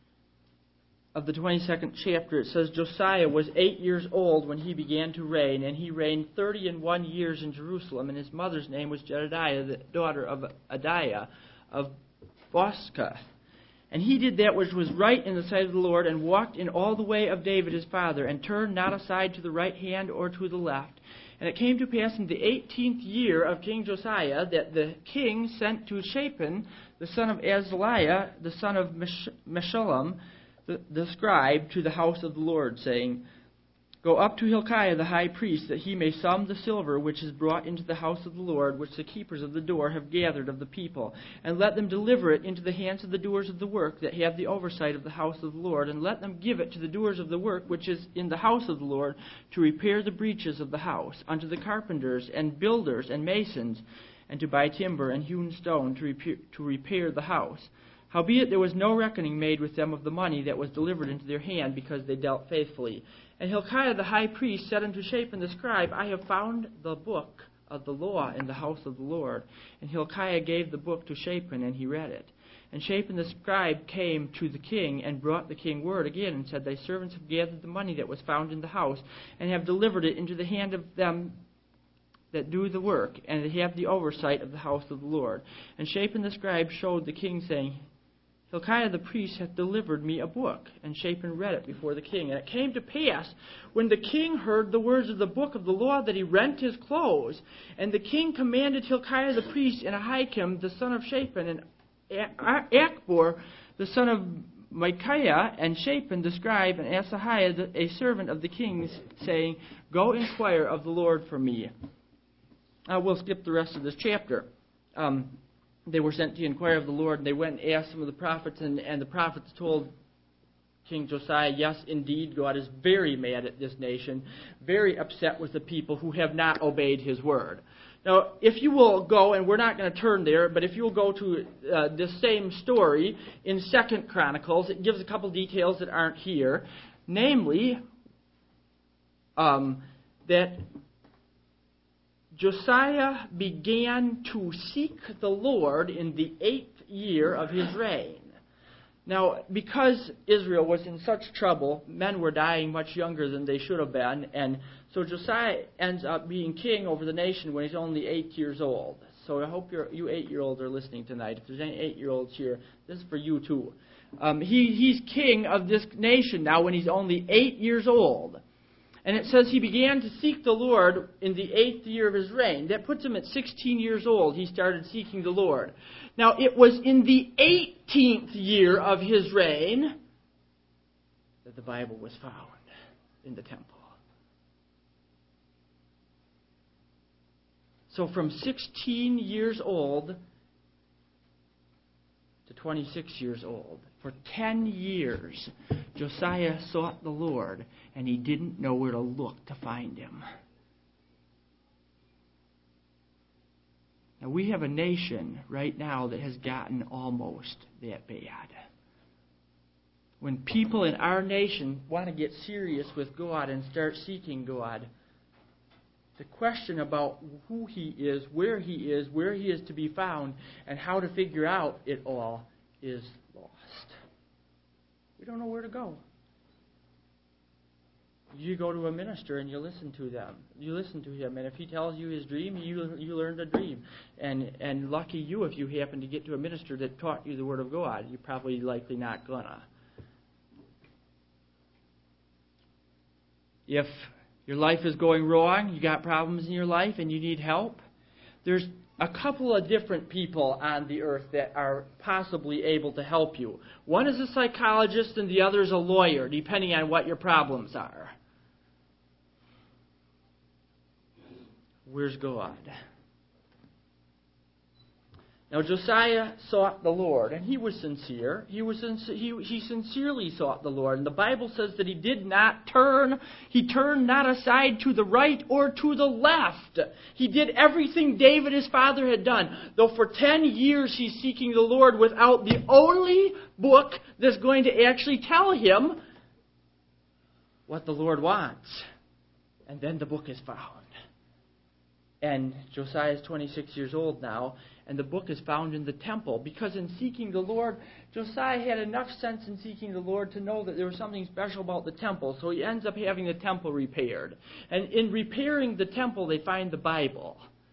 of the 22nd chapter, it says, Josiah was 8 years old when he began to reign, and he reigned 31 years in Jerusalem, and his mother's name was Jedidiah, the daughter of Adiah of Boskah. And he did that which was right in the sight of the Lord, and walked in all the way of David his father, and turned not aside to the right hand or to the left. And it came to pass in the 18th year of King Josiah that the king sent to Shaphan, the son of Azaliah, the son of Meshullam, the scribe, to the house of the Lord, saying, Go up to Hilkiah the high priest, that he may sum the silver which is brought into the house of the Lord, which the keepers of the door have gathered of the people, and let them deliver it into the hands of the doers of the work that have the oversight of the house of the Lord, and let them give it to the doers of the work which is in the house of the Lord, to repair the breaches of the house, unto the carpenters and builders and masons, and to buy timber and hewn stone to repair the house. Howbeit there was no reckoning made with them of the money that was delivered into their hand, because they dealt faithfully. And Hilkiah the high priest said unto Shaphan the scribe, I have found the book of the law in the house of the Lord. And Hilkiah gave the book to Shaphan, and he read it. And Shaphan the scribe came to the king, and brought the king word again, and said, Thy servants have gathered the money that was found in the house, and have delivered it into the hand of them that do the work, and that have the oversight of the house of the Lord. And Shaphan the scribe showed the king, saying, Hilkiah the priest hath delivered me a book. And Shaphan read it before the king. And it came to pass, when the king heard the words of the book of the law, that he rent his clothes. And the king commanded Hilkiah the priest, and Ahikam the son of Shaphan, and Achbor the son of Micaiah, and Shaphan the scribe, and Asahiah a servant of the king's, saying, Go inquire of the Lord for me. We'll skip the rest of this chapter. They were sent to inquire of the Lord, and they went and asked some of the prophets, and the prophets told King Josiah, yes, indeed, God is very mad at this nation, very upset with the people who have not obeyed his word. Now, if you will go, and we're not going to turn there, but if you will go to this same story in 2 Chronicles, it gives a couple details that aren't here. Namely, that Josiah began to seek the Lord in the 8th year of his reign. Now, because Israel was in such trouble, men were dying much younger than they should have been, and so Josiah ends up being king over the nation when he's only 8 years old. So I hope you 8-year-olds are listening tonight. If there's any 8-year-olds here, this is for you too. He's king of this nation now when he's only 8 years old. And it says he began to seek the Lord in the 8th year of his reign. That puts him at 16 years old. He started seeking the Lord. Now, it was in the 18th year of his reign that the Bible was found in the temple. So from 16 years old to 26 years old, for 10 years, Josiah sought the Lord, and he didn't know where to look to find him. Now, we have a nation right now that has gotten almost that bad. When people in our nation want to get serious with God and start seeking God, the question about who he is, where he is to be found, and how to figure out it all is lost. We don't know where to go. You go to a minister and you listen to them. You listen to him, and if he tells you his dream, you learn the dream. And lucky you if you happen to get to a minister that taught you the Word of God. You're probably likely not gonna. If your life is going wrong, you got problems in your life, and you need help, there's a couple of different people on the earth that are possibly able to help you. One is a psychologist and the other is a lawyer, depending on what your problems are. Where's God? Now Josiah sought the Lord, and he was sincere. He sincerely sought the Lord. And the Bible says that he did not turn. He turned not aside to the right or to the left. He did everything David his father had done. Though for 10 years he's seeking the Lord without the only book that's going to actually tell him what the Lord wants. And then the book is found. And Josiah is 26 years old now, and the book is found in the temple. Because in seeking the Lord, Josiah had enough sense in seeking the Lord to know that there was something special about the temple. So he ends up having the temple repaired. And in repairing the temple, they find the Bible.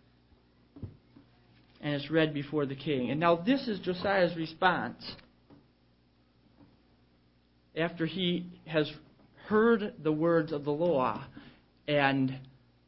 And it's read before the king. And now this is Josiah's response. After he has heard the words of the law and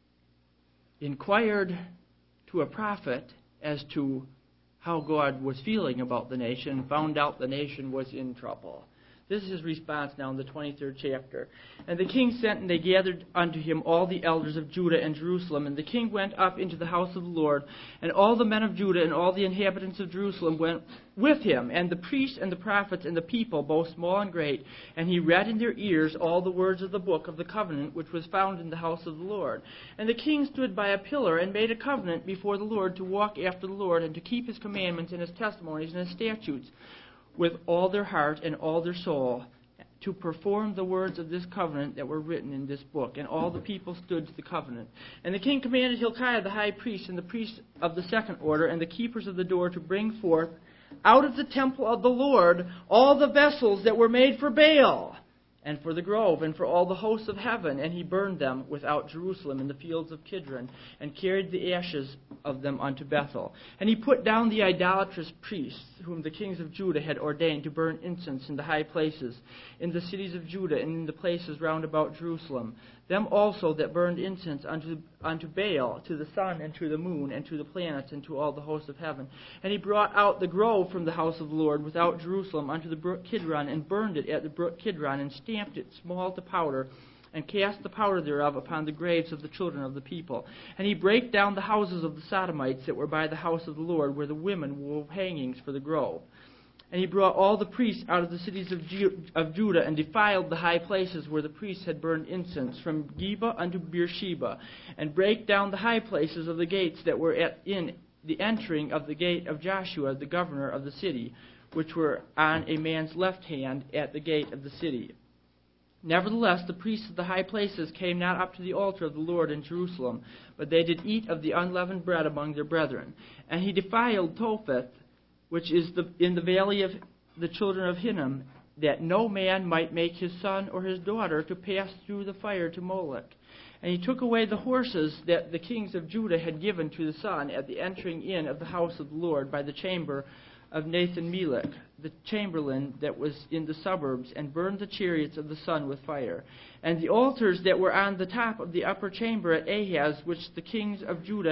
inquired to a prophet as to how God was feeling about the nation, found out the nation was in trouble. This is his response now in the 23rd chapter. And the king sent, and they gathered unto him all the elders of Judah and Jerusalem. And the king went up into the house of the Lord, and all the men of Judah and all the inhabitants of Jerusalem went with him, and the priests and the prophets and the people, both small and great. And he read in their ears all the words of the book of the covenant which was found in the house of the Lord. And the king stood by a pillar and made a covenant before the Lord to walk after the Lord, and to keep his commandments and his testimonies and his statutes with all their heart and all their soul, to perform the words of this covenant that were written in this book. And all the people stood to the covenant. And the king commanded Hilkiah the high priest, and the priests of the second order, and the keepers of the door, to bring forth out of the temple of the Lord all the vessels that were made for Baal, and for the grove, and for all the hosts of heaven. And he burned them without Jerusalem in the fields of Kidron, and carried the ashes of them unto Bethel. And he put down the idolatrous priests, whom the kings of Judah had ordained to burn incense in the high places, in the cities of Judah, and in the places round about Jerusalem. Them also that burned incense unto Baal, to the sun, and to the moon, and to the planets, and to all the hosts of heaven. And he brought out the grove from the house of the Lord without Jerusalem unto the brook Kidron, and burned it at the brook Kidron, and stamped it small to powder, and cast the powder thereof upon the graves of the children of the people. And he brake down the houses of the Sodomites that were by the house of the Lord, where the women wove hangings for the grove. And he brought all the priests out of the cities of Judah, and defiled the high places where the priests had burned incense, from Geba unto Beersheba, and brake down the high places of the gates that were in the entering of the gate of Joshua, the governor of the city, which were on a man's left hand at the gate of the city. Nevertheless, the priests of the high places came not up to the altar of the Lord in Jerusalem, but they did eat of the unleavened bread among their brethren. And he defiled Topheth, which is in the valley of the children of Hinnom, that no man might make his son or his daughter to pass through the fire to Moloch. And he took away the horses that the kings of Judah had given to the sun at the entering in of the house of the Lord by the chamber of Nathan-Melech, the chamberlain that was in the suburbs, and burned the chariots of the sun with fire. And the altars that were on the top of the upper chamber at Ahaz, which the kings of Judah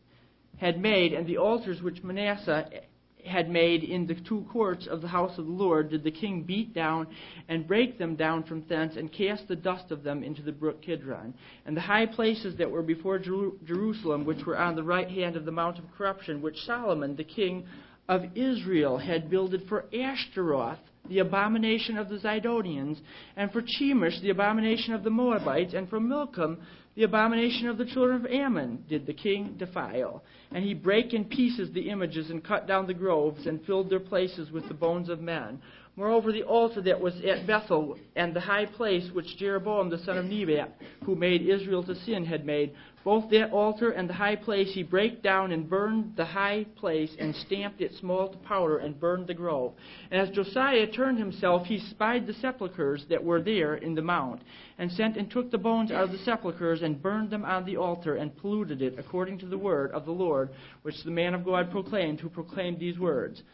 had made, and the altars which Manasseh had made in the two courts of the house of the Lord, did the king beat down and break them down from thence, and cast the dust of them into the brook Kidron. And the high places that were before Jerusalem, which were on the right hand of the mount of corruption, which Solomon the king of Israel had builded for Ashtaroth, the abomination of the Zidonians, and for Chemosh, the abomination of the Moabites, and for Milcom, the abomination of the children of Ammon, did the king defile. And he brake in pieces the images, and cut down the groves, and filled their places with the bones of men. Moreover, the altar that was at Bethel, and the high place which Jeroboam the son of Nebat, who made Israel to sin, had made, both that altar and the high place he brake down, and burned the high place, and stamped it small to powder, and burned the grove. And as Josiah turned himself, he spied the sepulchres that were there in the mount, and sent and took the bones out of the sepulchres, and burned them on the altar, and polluted it, according to the word of the Lord, which the man of God proclaimed, who proclaimed these words.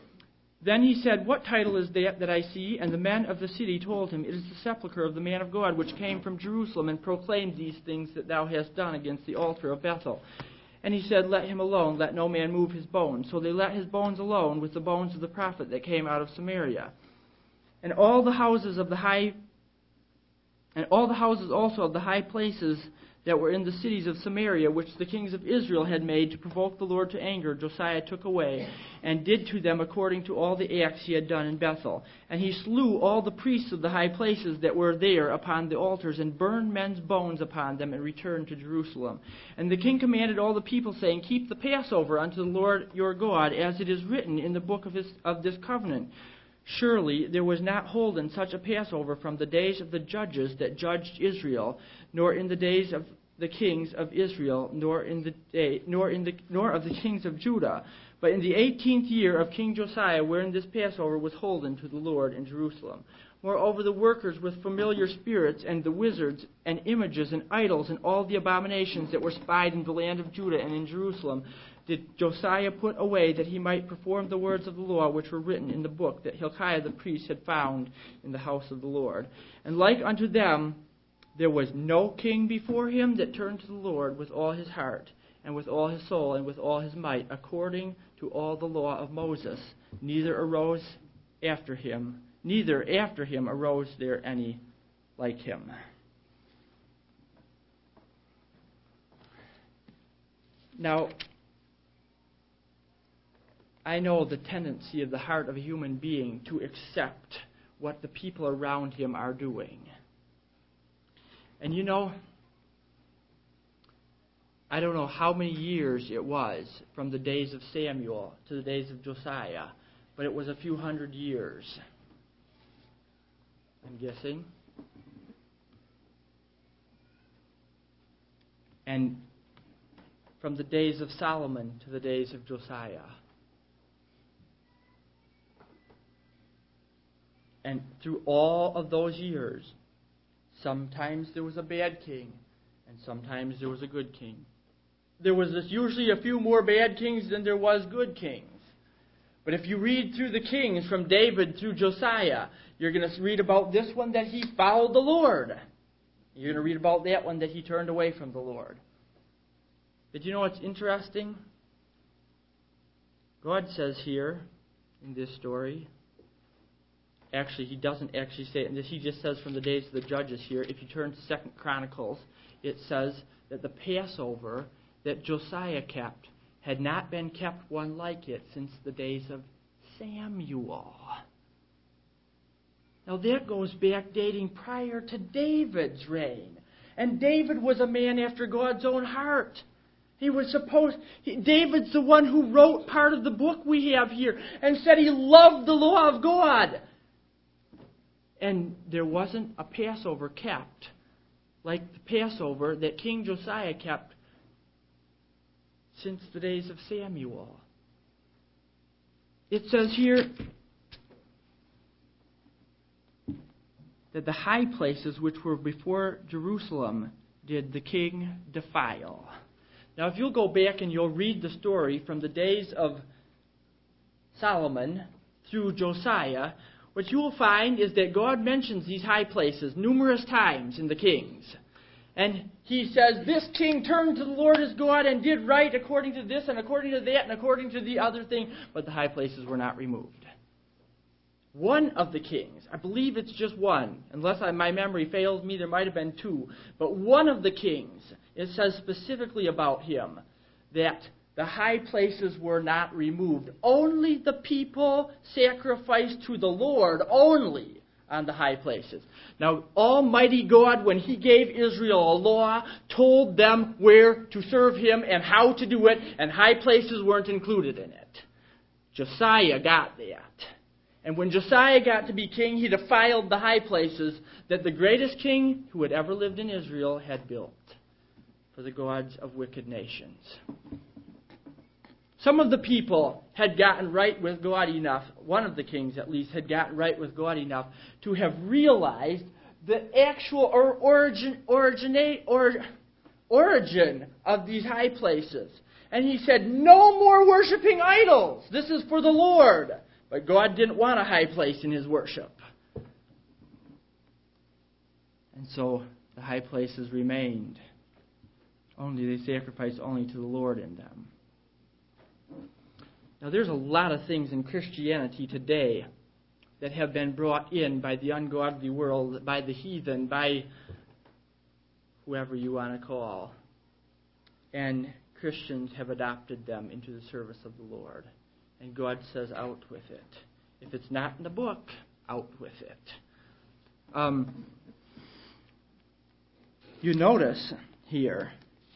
Then he said, What title is that I see? And the men of the city told him, It is the sepulchre of the man of God, which came from Jerusalem, and proclaimed these things that thou hast done against the altar of Bethel. And he said, Let him alone, let no man move his bones. So they let his bones alone, with the bones of the prophet that came out of Samaria. And all the houses also of the high places that were in the cities of Samaria, which the kings of Israel had made to provoke the Lord to anger, Josiah took away, and did to them according to all the acts he had done in Bethel. And he slew all the priests of the high places that were there upon the altars, and burned men's bones upon them, and returned to Jerusalem. And the king commanded all the people, saying, Keep the Passover unto the Lord your God, as it is written in the book of this covenant. Surely there was not holden such a Passover from the days of the judges that judged Israel, nor in the days of the kings of Israel, nor of the kings of Judah, but in the 18th year of King Josiah, wherein this Passover was holden to the Lord in Jerusalem. Moreover, the workers with familiar spirits, and the wizards, and images, and idols, and all the abominations that were spied in the land of Judah and in Jerusalem, did Josiah put away, that he might perform the words of the law which were written in the book that Hilkiah the priest had found in the house of the Lord. And like unto them, there was no king before him that turned to the Lord with all his heart, and with all his soul, and with all his might, according to all the law of Moses. Neither after him arose there any like him. Now, I know the tendency of the heart of a human being to accept what the people around him are doing. And you know, I don't know how many years it was from the days of Samuel to the days of Josiah, but it was a few hundred years, I'm guessing. And from the days of Solomon to the days of Josiah. And through all of those years, sometimes there was a bad king, and sometimes there was a good king. There was usually a few more bad kings than there was good kings. But if you read through the kings from David through Josiah, you're going to read about this one that he followed the Lord. You're going to read about that one that he turned away from the Lord. But you know what's interesting? God says here in this story, actually, he doesn't actually say it. He just says from the days of the judges here. If you turn to 2 Chronicles, it says that the Passover that Josiah kept had not been kept one like it since the days of Samuel. Now that goes back dating prior to David's reign. And David was a man after God's own heart. David's the one who wrote part of the book we have here and said he loved the law of God. And there wasn't a Passover kept like the Passover that King Josiah kept since the days of Samuel. It says here that the high places which were before Jerusalem did the king defile. Now if you'll go back and you'll read the story from the days of Solomon through Josiah, what you will find is that God mentions these high places numerous times in the Kings. And he says, this king turned to the Lord his God and did right according to this and according to that and according to the other thing, but the high places were not removed. One of the kings, I believe it's just one, unless my memory fails me, there might have been two, but one of the kings, it says specifically about him that the high places were not removed. Only the people sacrificed to the Lord only on the high places. Now, Almighty God, when He gave Israel a law, told them where to serve Him and how to do it, and high places weren't included in it. Josiah got that. And when Josiah got to be king, he defiled the high places that the greatest king who had ever lived in Israel had built for the gods of wicked nations. Some of the people had gotten right with God enough, one of the kings at least had gotten right with God enough to have realized the actual origin of these high places. And he said, no more worshiping idols. This is for the Lord. But God didn't want a high place in His worship. And so the high places remained. Only they sacrificed only to the Lord in them. Now there's a lot of things in Christianity today that have been brought in by the ungodly world, by the heathen, by whoever you want to call. And Christians have adopted them into the service of the Lord. And God says, out with it. If it's not in the book, out with it. You notice here,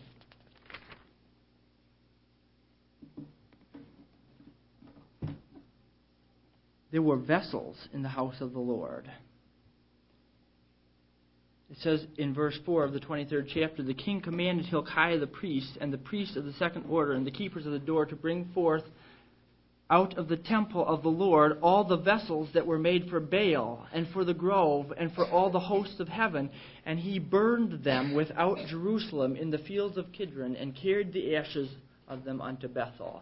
there were vessels in the house of the Lord. It says in verse 4 of the 23rd chapter, the king commanded Hilkiah the priest and the priests of the second order and the keepers of the door to bring forth out of the temple of the Lord all the vessels that were made for Baal and for the grove and for all the hosts of heaven. And he burned them without Jerusalem in the fields of Kidron and carried the ashes of them unto Bethel.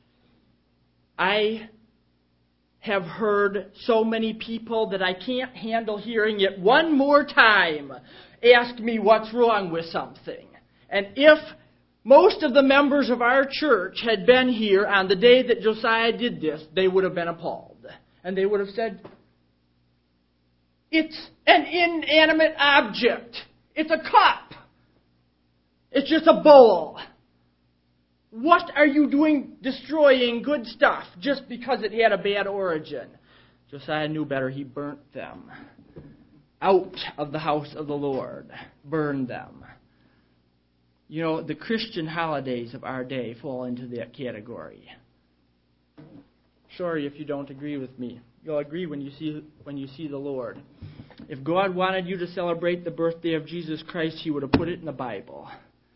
I have heard so many people that I can't handle hearing it one more time ask me what's wrong with something. And if most of the members of our church had been here on the day that Josiah did this, they would have been appalled. And they would have said, it's an inanimate object. It's a cup. It's just a bowl. What are you doing destroying good stuff just because it had a bad origin? Josiah knew better. He burnt them out of the house of the Lord. Burned them. You know, the Christian holidays of our day fall into that category. Sorry if you don't agree with me. You'll agree when you see the Lord. If God wanted you to celebrate the birthday of Jesus Christ, He would have put it in the Bible.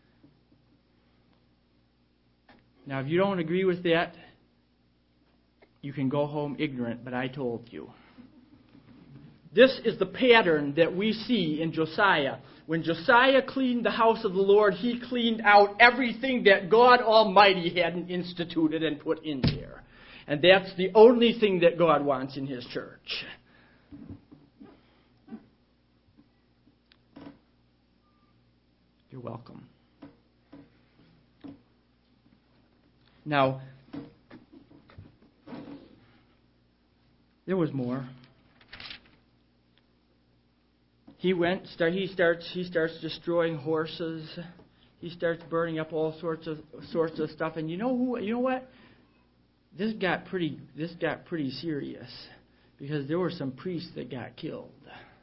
Now, if you don't agree with that, you can go home ignorant, but I told you. This is the pattern that we see in Josiah. When Josiah cleaned the house of the Lord, he cleaned out everything that God Almighty hadn't instituted and put in there. And that's the only thing that God wants in His church. You're welcome. Now, there was more. He starts destroying horses. He starts burning up all sorts of stuff. And you know what? This got pretty serious because there were some priests that got killed.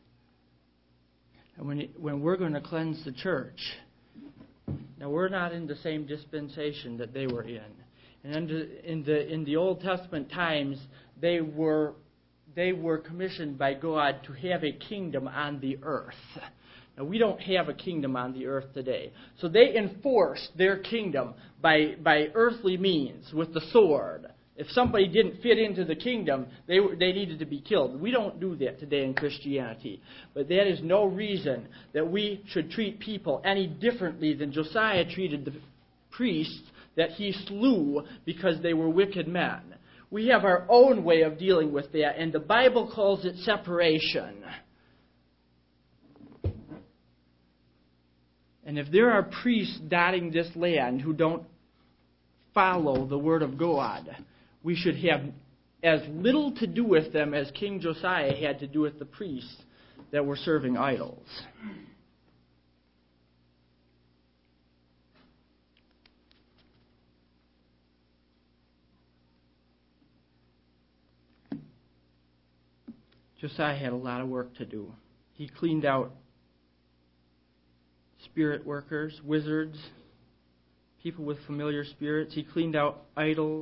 And when we're going to cleanse the church, now we're not in the same dispensation that they were in. And in the Old Testament times, they were commissioned by God to have a kingdom on the earth. Now, we don't have a kingdom on the earth today. So they enforced their kingdom by earthly means, with the sword. If somebody didn't fit into the kingdom, they needed to be killed. We don't do that today in Christianity. But that is no reason that we should treat people any differently than Josiah treated the priests that he slew because they were wicked men. We have our own way of dealing with that, and the Bible calls it separation. And if there are priests dotting this land who don't follow the Word of God, we should have as little to do with them as King Josiah had to do with the priests that were serving idols. Josiah had a lot of work to do. He cleaned out spirit workers, wizards, people with familiar spirits. He cleaned out idols.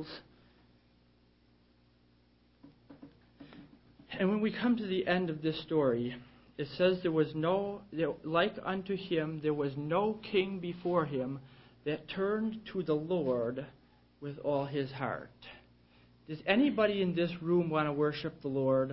And when we come to the end of this story, it says like unto him, there was no king before him that turned to the Lord with all his heart. Does anybody in this room want to worship the Lord?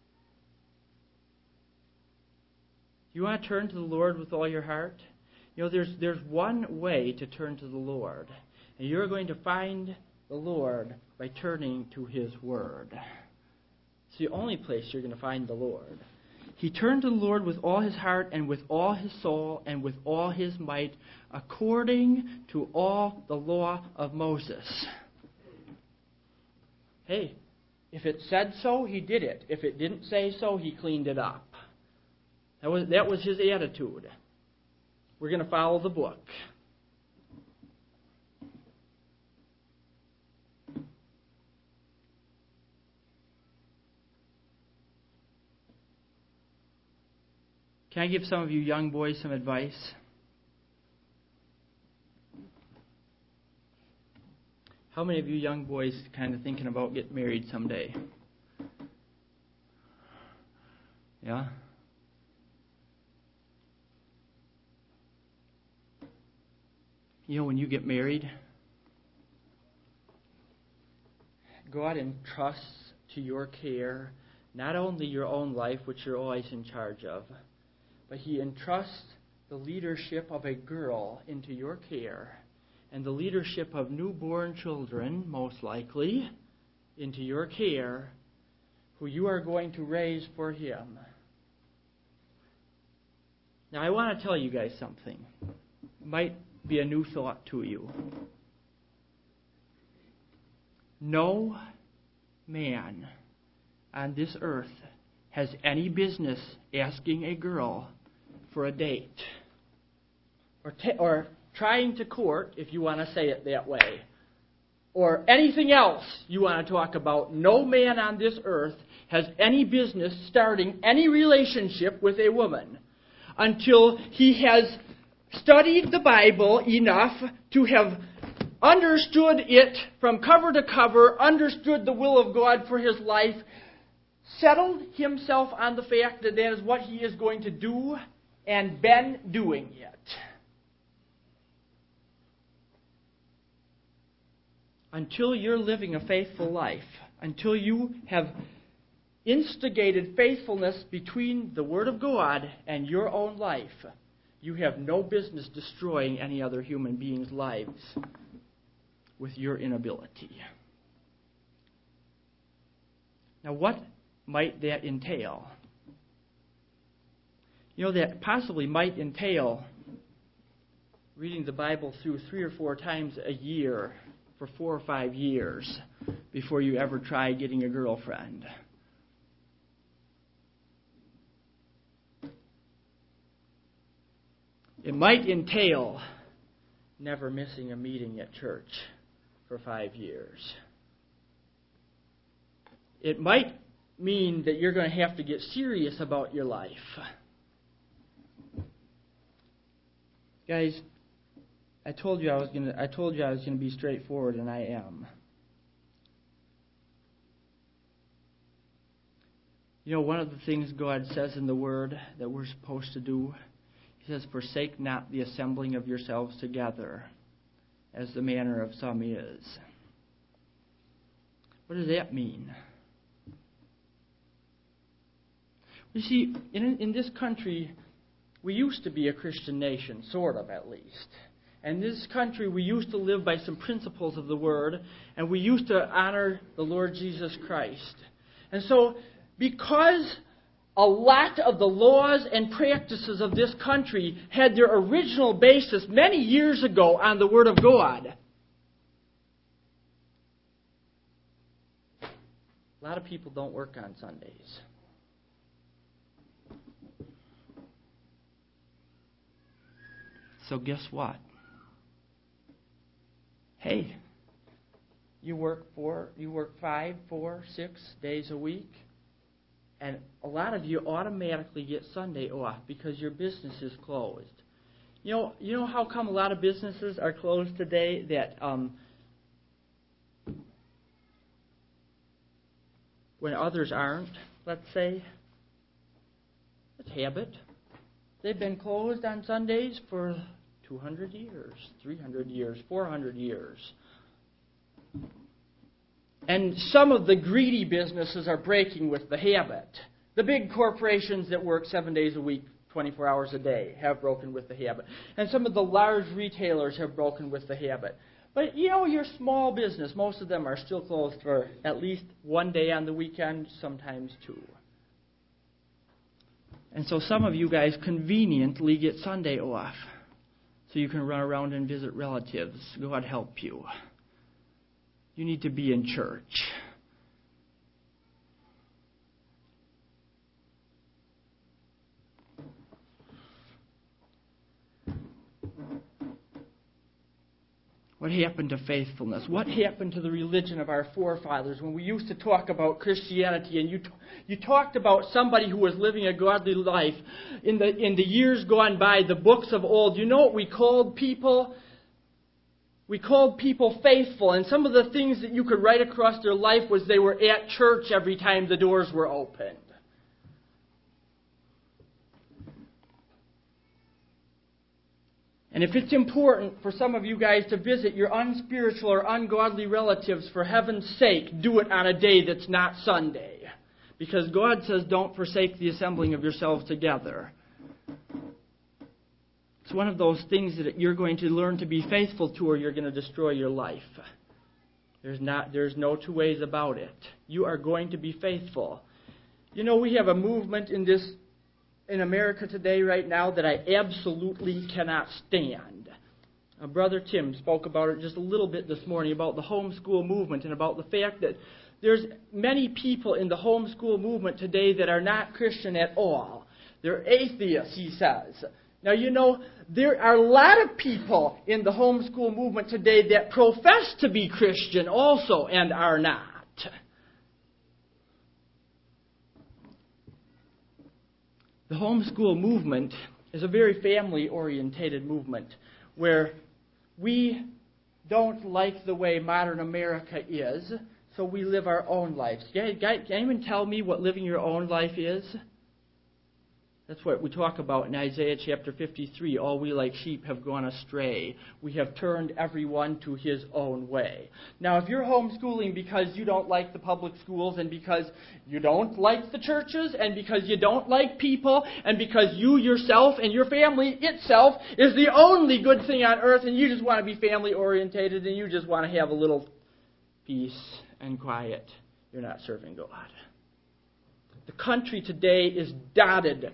You want to turn to the Lord with all your heart? You know, there's one way to turn to the Lord. And you're going to find the Lord by turning to His Word. It's the only place you're going to find the Lord. He turned to the Lord with all his heart and with all his soul and with all his might, according to all the law of Moses. Hey, if it said so, he did it. If it didn't say so, he cleaned it up. That was his attitude. We're going to follow the book. Can I give some of you young boys some advice? How many of you young boys kind of thinking about getting married someday? Yeah? You know, when you get married, God entrusts to your care not only your own life, which you're always in charge of, but He entrusts the leadership of a girl into your care, and the leadership of newborn children, most likely, into your care, who you are going to raise for Him. Now, I want to tell you guys something. It might be a new thought to you. No man on this earth has any business asking a girl for a date, or trying to court, if you want to say it that way, or anything else you want to talk about. No man on this earth has any business starting any relationship with a woman until he has studied the Bible enough to have understood it from cover to cover, understood the will of God for his life, settled himself on the fact that that is what he is going to do, and been doing it. Until you're living a faithful life, until you have instigated faithfulness between the Word of God and your own life, you have no business destroying any other human being's lives with your inability. Now, what might that entail? You know, that possibly might entail reading the Bible through 3 or 4 times a year for 4 or 5 years before you ever try getting a girlfriend. It might entail never missing a meeting at church for 5 years. It might mean that you're going to have to get serious about your life. Guys, I told you I was going to be straightforward, and I am. You know, one of the things God says in the Word that we're supposed to do, He says, "Forsake not the assembling of yourselves together, as the manner of some is." What does that mean? You see, in this country, we used to be a Christian nation, sort of at least. And in this country, we used to live by some principles of the Word, and we used to honor the Lord Jesus Christ. And so, because a lot of the laws and practices of this country had their original basis many years ago on the Word of God, a lot of people don't work on Sundays. So guess what? Hey, you work 5, 4, 6 days a week, and a lot of you automatically get Sunday off because your business is closed. You know how come a lot of businesses are closed today? That when others aren't, let's say, it's habit. They've been closed on Sundays for 200 years, 300 years, 400 years. And some of the greedy businesses are breaking with the habit. The big corporations that work 7 days a week, 24 hours a day, have broken with the habit. And some of the large retailers have broken with the habit. But you know, your small business, most of them are still closed for at least 1 day on the weekend, sometimes 2. And so some of you guys conveniently get Sunday off so you can run around and visit relatives. God help you. You need to be in church. What happened to faithfulness? What happened to the religion of our forefathers when we used to talk about Christianity and you talked about somebody who was living a godly life in the years gone by, the books of old? You know what we called people? We called people faithful, and some of the things that you could write across their life was they were at church every time the doors were opened. And if it's important for some of you guys to visit your unspiritual or ungodly relatives, for heaven's sake, do it on a day that's not Sunday. Because God says, don't forsake the assembling of yourselves together. It's one of those things that you're going to learn to be faithful to, or you're going to destroy your life. There's no two ways about it. You are going to be faithful. You know, we have a movement in America today right now that I absolutely cannot stand. Brother Tim spoke about it just a little bit this morning, about the homeschool movement and about the fact that there's many people in the homeschool movement today that are not Christian at all. They're atheists, he says. Now, you know, there are a lot of people in the homeschool movement today that profess to be Christian also and are not. The homeschool movement is a very family-orientated movement where we don't like the way modern America is, so we live our own lives. Can anyone tell me what living your own life is? That's what we talk about in Isaiah chapter 53. All we like sheep have gone astray. We have turned everyone to his own way. Now, if you're homeschooling because you don't like the public schools and because you don't like the churches and because you don't like people and because you yourself and your family itself is the only good thing on earth and you just want to be family orientated and you just want to have a little peace and quiet, you're not serving God. The country today is dotted.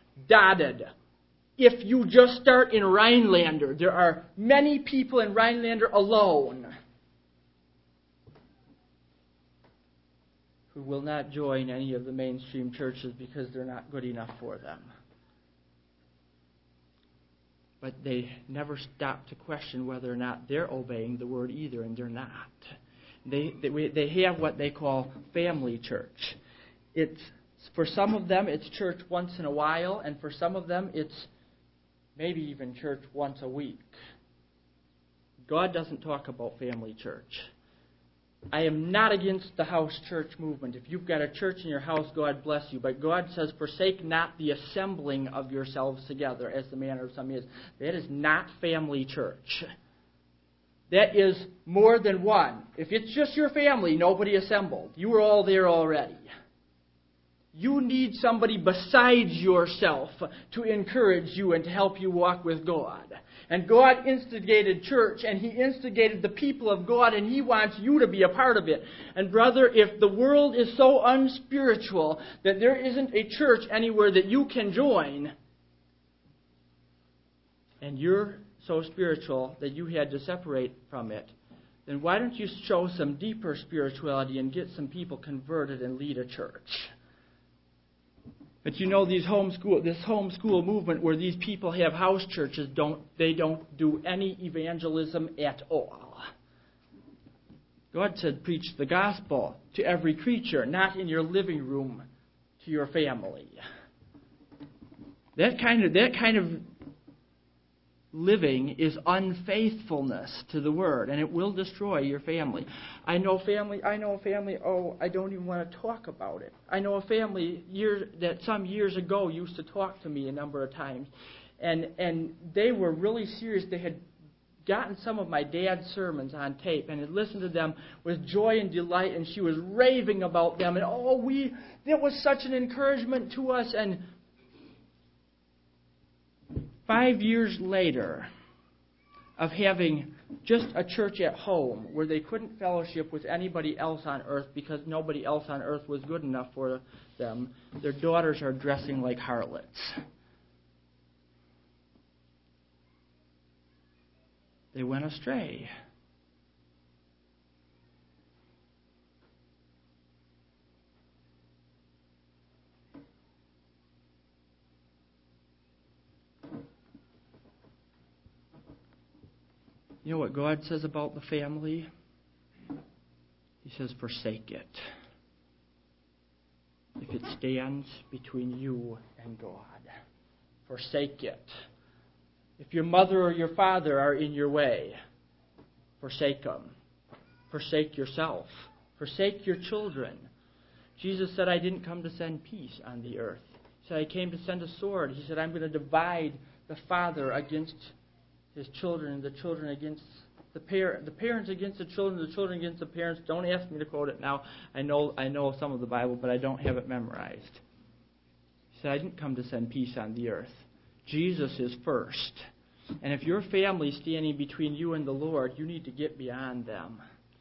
If you just start in Rhinelander, there are many people in Rhinelander alone who will not join any of the mainstream churches because they're not good enough for them. But they never stop to question whether or not they're obeying the word either, and they're not. They have what they call family church. For some of them, it's church once in a while, and for some of them, it's maybe even church once a week. God doesn't talk about family church. I am not against the house church movement. If you've got a church in your house, God bless you. But God says, forsake not the assembling of yourselves together, as the manner of some is. That is not family church. That is more than one. If it's just your family, nobody assembled. You were all there already. You need somebody besides yourself to encourage you and to help you walk with God. And God instigated church, and He instigated the people of God, and He wants you to be a part of it. And brother, if the world is so unspiritual that there isn't a church anywhere that you can join, and you're so spiritual that you had to separate from it, then why don't you show some deeper spirituality and get some people converted and lead a church? But you know, this homeschool movement where these people have house churches, they don't do any evangelism at all. God said, preach the gospel to every creature, not in your living room to your family. That kind of living is unfaithfulness to the word, and it will destroy your family. I know a family, I don't even want to talk about it. I know a family that some years ago used to talk to me a number of times, and they were really serious. They had gotten some of my dad's sermons on tape and had listened to them with joy and delight, and she was raving about them, and that was such an encouragement to us. And 5 years later of having just a church at home where they couldn't fellowship with anybody else on earth because nobody else on earth was good enough for them, their daughters are dressing like harlots. They went astray. You know what God says about the family? He says, forsake it. If it stands between you and God, forsake it. If your mother or your father are in your way, forsake them. Forsake yourself. Forsake your children. Jesus said, I didn't come to send peace on the earth. He said, I came to send a sword. He said, I'm going to divide the father against his children, the children against the parents against the children against the parents. Don't ask me to quote it now. I know some of the Bible, but I don't have it memorized. He said, I didn't come to send peace on the earth. Jesus is first. And if your family's standing between you and the Lord, you need to get beyond them.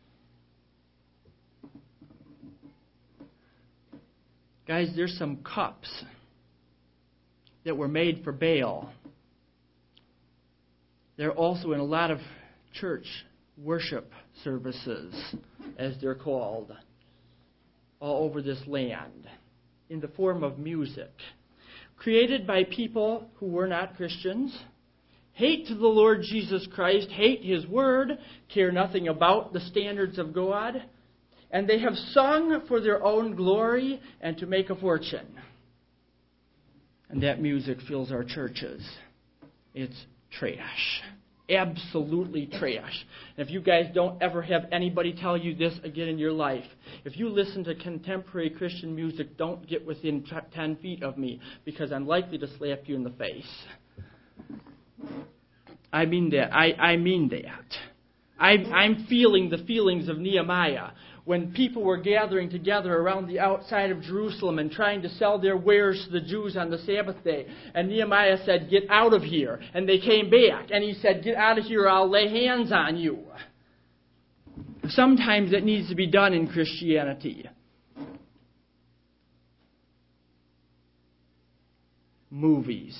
Guys, there's some cups that were made for Baal. They're also in a lot of church worship services, as they're called, all over this land, in the form of music, created by people who were not Christians, hate the Lord Jesus Christ, hate His Word, care nothing about the standards of God, and they have sung for their own glory and to make a fortune. And that music fills our churches. It's trash. Absolutely trash. And if you guys don't ever have anybody tell you this again in your life, if you listen to contemporary Christian music, don't get within 10 feet of me, because I'm likely to slap you in the face. I mean that. I mean that. I'm feeling the feelings of Nehemiah when people were gathering together around the outside of Jerusalem and trying to sell their wares to the Jews on the Sabbath day. And Nehemiah said, get out of here. And they came back. And he said, get out of here, I'll lay hands on you. Sometimes it needs to be done in Christianity. Movies.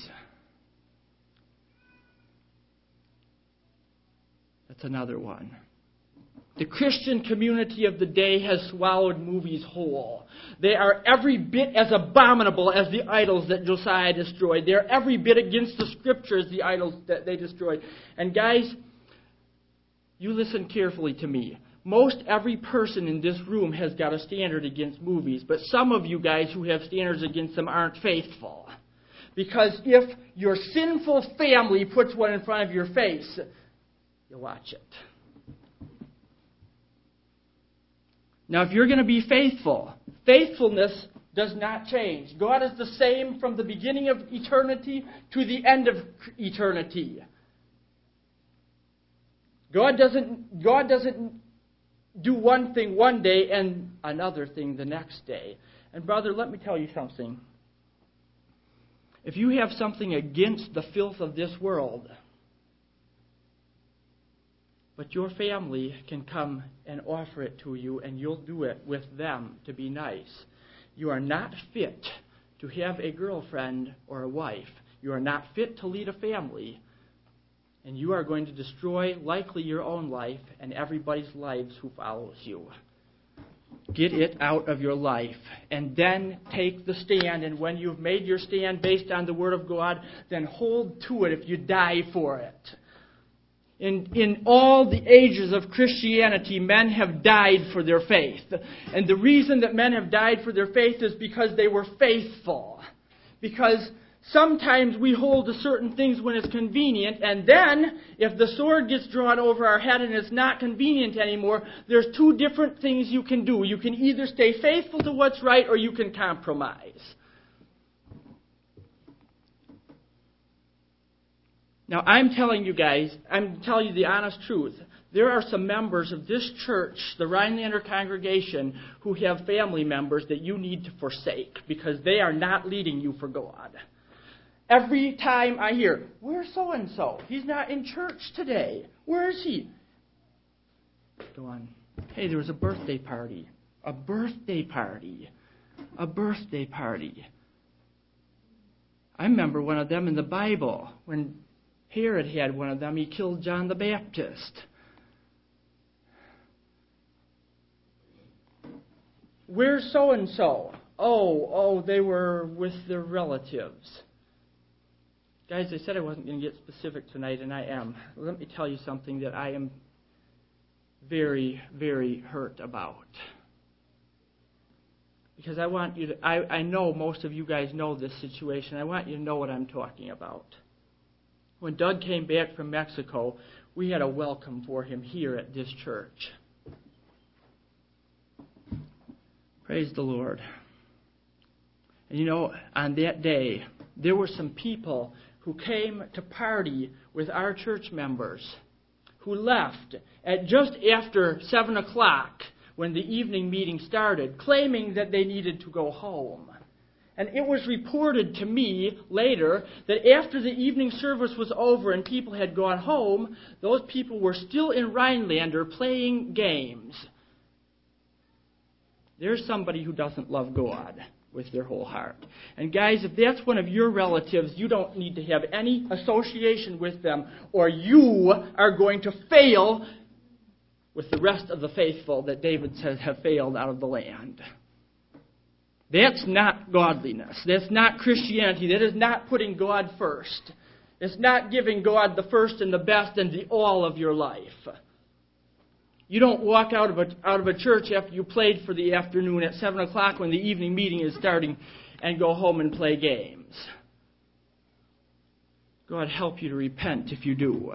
That's another one. The Christian community of the day has swallowed movies whole. They are every bit as abominable as the idols that Josiah destroyed. They are every bit against the Scriptures, the idols that they destroyed. And guys, you listen carefully to me. Most every person in this room has got a standard against movies, but some of you guys who have standards against them aren't faithful. Because if your sinful family puts one in front of your face, you watch it. Now, if you're going to be faithful, faithfulness does not change. God is the same from the beginning of eternity to the end of eternity. God doesn't do one thing one day and another thing the next day. And brother, let me tell you something. If you have something against the filth of this world, but your family can come and offer it to you, and you'll do it with them to be nice, you are not fit to have a girlfriend or a wife. You are not fit to lead a family. And you are going to destroy likely your own life and everybody's lives who follows you. Get it out of your life. And then take the stand. And when you've made your stand based on the Word of God, then hold to it if you die for it. In all the ages of Christianity, men have died for their faith. And the reason that men have died for their faith is because they were faithful. Because sometimes we hold to certain things when it's convenient, and then, if the sword gets drawn over our head and it's not convenient anymore, there's two different things you can do. You can either stay faithful to what's right, or you can compromise. Now, I'm telling you the honest truth. There are some members of this church, the Rhinelander congregation, who have family members that you need to forsake because they are not leading you for God. Every time I hear, where's so-and-so? He's not in church today. Where is he? Go on. Hey, there was a birthday party. A birthday party. A birthday party. I remember one of them in the Bible. When Herod had one of them, he killed John the Baptist. Where's so-and-so? Oh, they were with their relatives. Guys, I said I wasn't going to get specific tonight, and I am. Let me tell you something that I am very, very hurt about. Because I want you to, I know most of you guys know this situation. I want you to know what I'm talking about. When Doug came back from Mexico, we had a welcome for him here at this church. Praise the Lord. And you know, on that day, there were some people who came to party with our church members who left at just after 7 o'clock when the evening meeting started, claiming that they needed to go home. And it was reported to me later that after the evening service was over and people had gone home, those people were still in Rhinelander playing games. There's somebody who doesn't love God with their whole heart. And guys, if that's one of your relatives, you don't need to have any association with them, or you are going to fail with the rest of the faithful that David says have failed out of the land. That's not godliness. That's not Christianity. That is not putting God first. It's not giving God the first and the best and the all of your life. You don't walk out of a church after you played for the afternoon at 7 o'clock when the evening meeting is starting and go home and play games. God help you to repent if you do.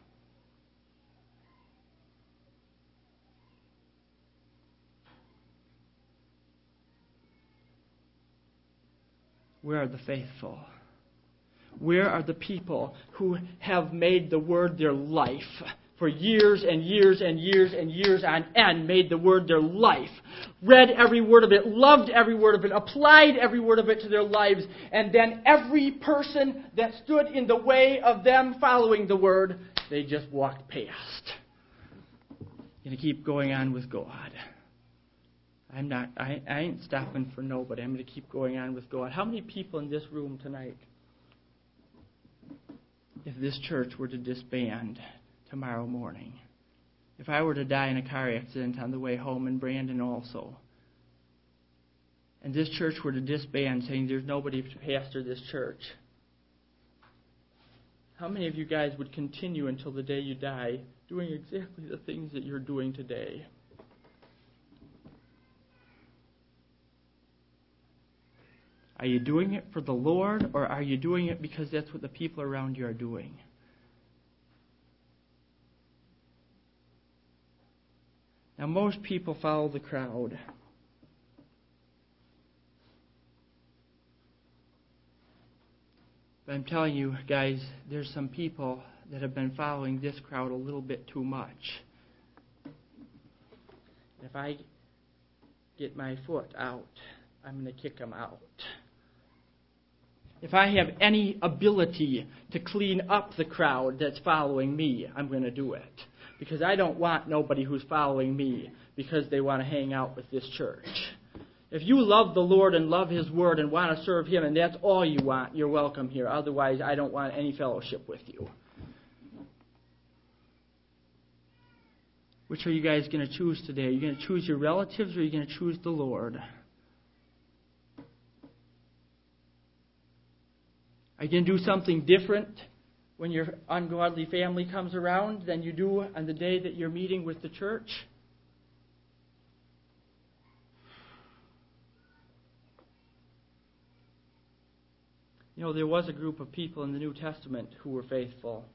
Where are the faithful? Where are the people who have made the Word their life for years and years and years and years on end, made the Word their life, read every word of it, loved every word of it, applied every word of it to their lives, and then every person that stood in the way of them following the Word, they just walked past. Going to keep going on with God. I ain't stopping for nobody. I'm going to keep going on with God. How many people in this room tonight, if this church were to disband tomorrow morning, if I were to die in a car accident on the way home, and Brandon also, and this church were to disband, saying there's nobody to pastor this church, how many of you guys would continue until the day you die doing exactly the things that you're doing today? Are you doing it for the Lord, or are you doing it because that's what the people around you are doing? Now, most people follow the crowd. But I'm telling you, guys, there's some people that have been following this crowd a little bit too much. If I get my foot out, I'm going to kick them out. If I have any ability to clean up the crowd that's following me, I'm going to do it. Because I don't want nobody who's following me because they want to hang out with this church. If you love the Lord and love His Word and want to serve Him and that's all you want, you're welcome here. Otherwise, I don't want any fellowship with you. Which are you guys going to choose today? Are you going to choose your relatives or are you going to choose the Lord? Are you going to do something different when your ungodly family comes around than you do on the day that you're meeting with the church? You know, there was a group of people in the New Testament who were faithful.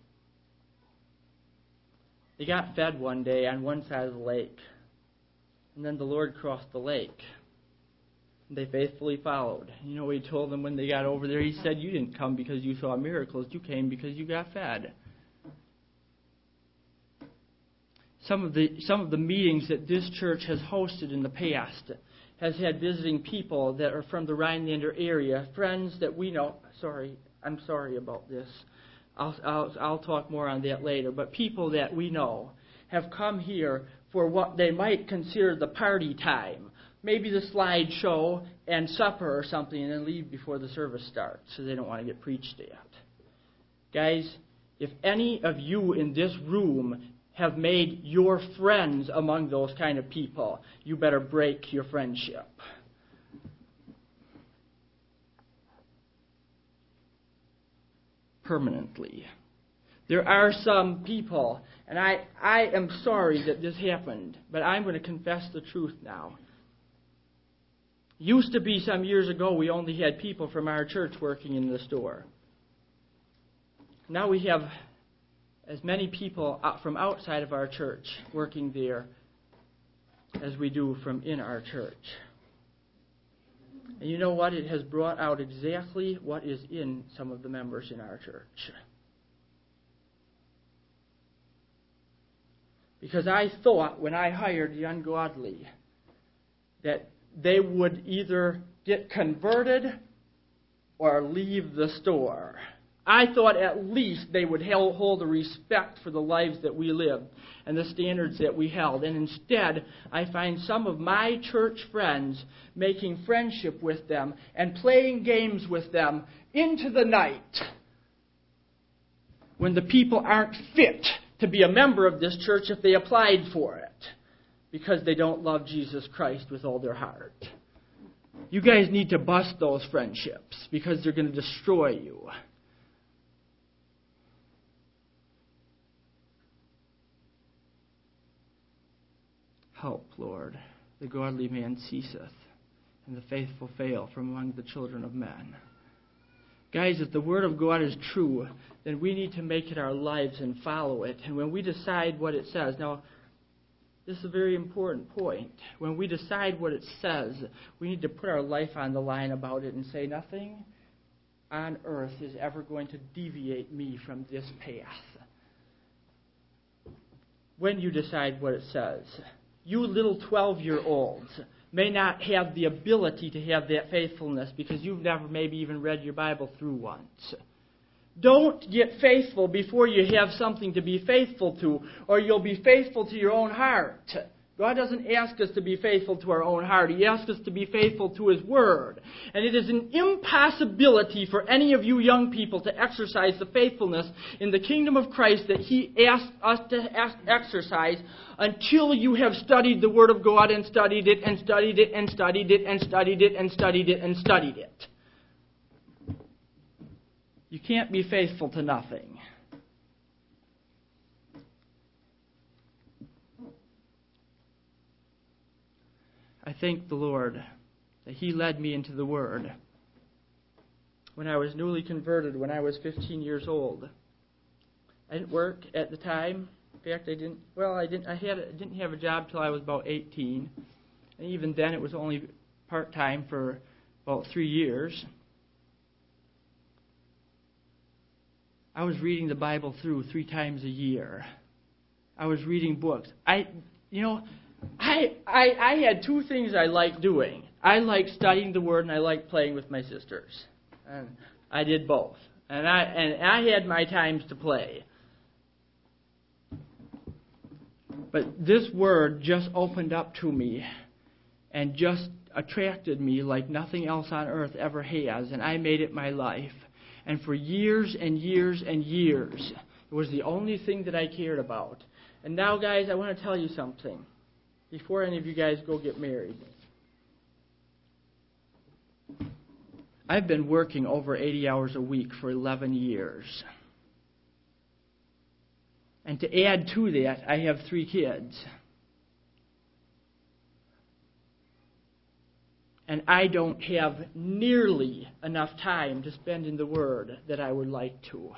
They got fed one day on one side of the lake. And then the Lord crossed the lake. They faithfully followed. You know what He told them when they got over there? He said, you didn't come because you saw miracles. You came because you got fed. Some of the meetings that this church has hosted in the past has had visiting people that are from the Rhinelander area, friends that we know. I'm sorry about this. I'll talk more on that later. But people that we know have come here for what they might consider the party time. Maybe the slide show and supper or something, and then leave before the service starts so they don't want to get preached at. Guys, if any of you in this room have made your friends among those kind of people, you better break your friendship. permanently. There are some people, and I am sorry that this happened, but I'm going to confess the truth now. Used to be some years ago, we only had people from our church working in the store. Now we have as many people from outside of our church working there as we do from in our church. And you know what? It has brought out exactly what is in some of the members in our church. Because I thought when I hired the ungodly that they would either get converted or leave the store. I thought at least they would hold a respect for the lives that we lived and the standards that we held. And instead, I find some of my church friends making friendship with them and playing games with them into the night when the people aren't fit to be a member of this church if they applied for it because they don't love Jesus Christ with all their heart. You guys need to bust those friendships because they're going to destroy you. Help, Lord, the godly man ceaseth, and the faithful fail from among the children of men. Guys, if the Word of God is true, then we need to make it our lives and follow it. And when we decide what it says, now, this is a very important point. When we decide what it says, we need to put our life on the line about it and say, nothing on earth is ever going to deviate me from this path. When you decide what it says, you little 12-year-olds may not have the ability to have that faithfulness because you've never maybe even read your Bible through once. Don't get faithful before you have something to be faithful to, or you'll be faithful to your own heart. God doesn't ask us to be faithful to our own heart. He asks us to be faithful to His Word. And it is an impossibility for any of you young people to exercise the faithfulness in the kingdom of Christ that He asks us to exercise until you have studied the Word of God and studied it and studied it and studied it and studied it and studied it and studied it. You can't be faithful to nothing. I thank the Lord that He led me into the Word when I was newly converted, when I was 15 years old. I didn't work at the time. In fact, I didn't have a job till I was about 18. And even then, it was only part-time for about 3 years. I was reading the Bible through 3 times a year. I was reading books. I had 2 things I liked doing. I liked studying the Word and I liked playing with my sisters. And I did both. And I had my times to play. But this Word just opened up to me and just attracted me like nothing else on earth ever has. And I made it my life. And for years and years and years, it was the only thing that I cared about. And now, guys, I want to tell you something before any of you guys go get married. I've been working over 80 hours a week for 11 years. And to add to that, I have 3 kids. And I don't have nearly enough time to spend in the Word that I would like to.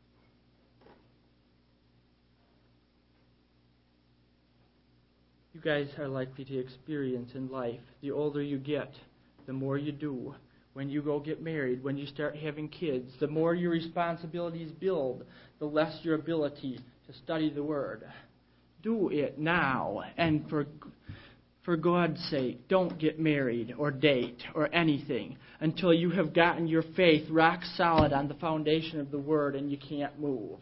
You guys are likely to experience in life, the older you get, the more you do. When you go get married, when you start having kids, the more your responsibilities build, the less your ability to study the Word. Do it now, and for God's sake, don't get married or date or anything until you have gotten your faith rock solid on the foundation of the Word and you can't move.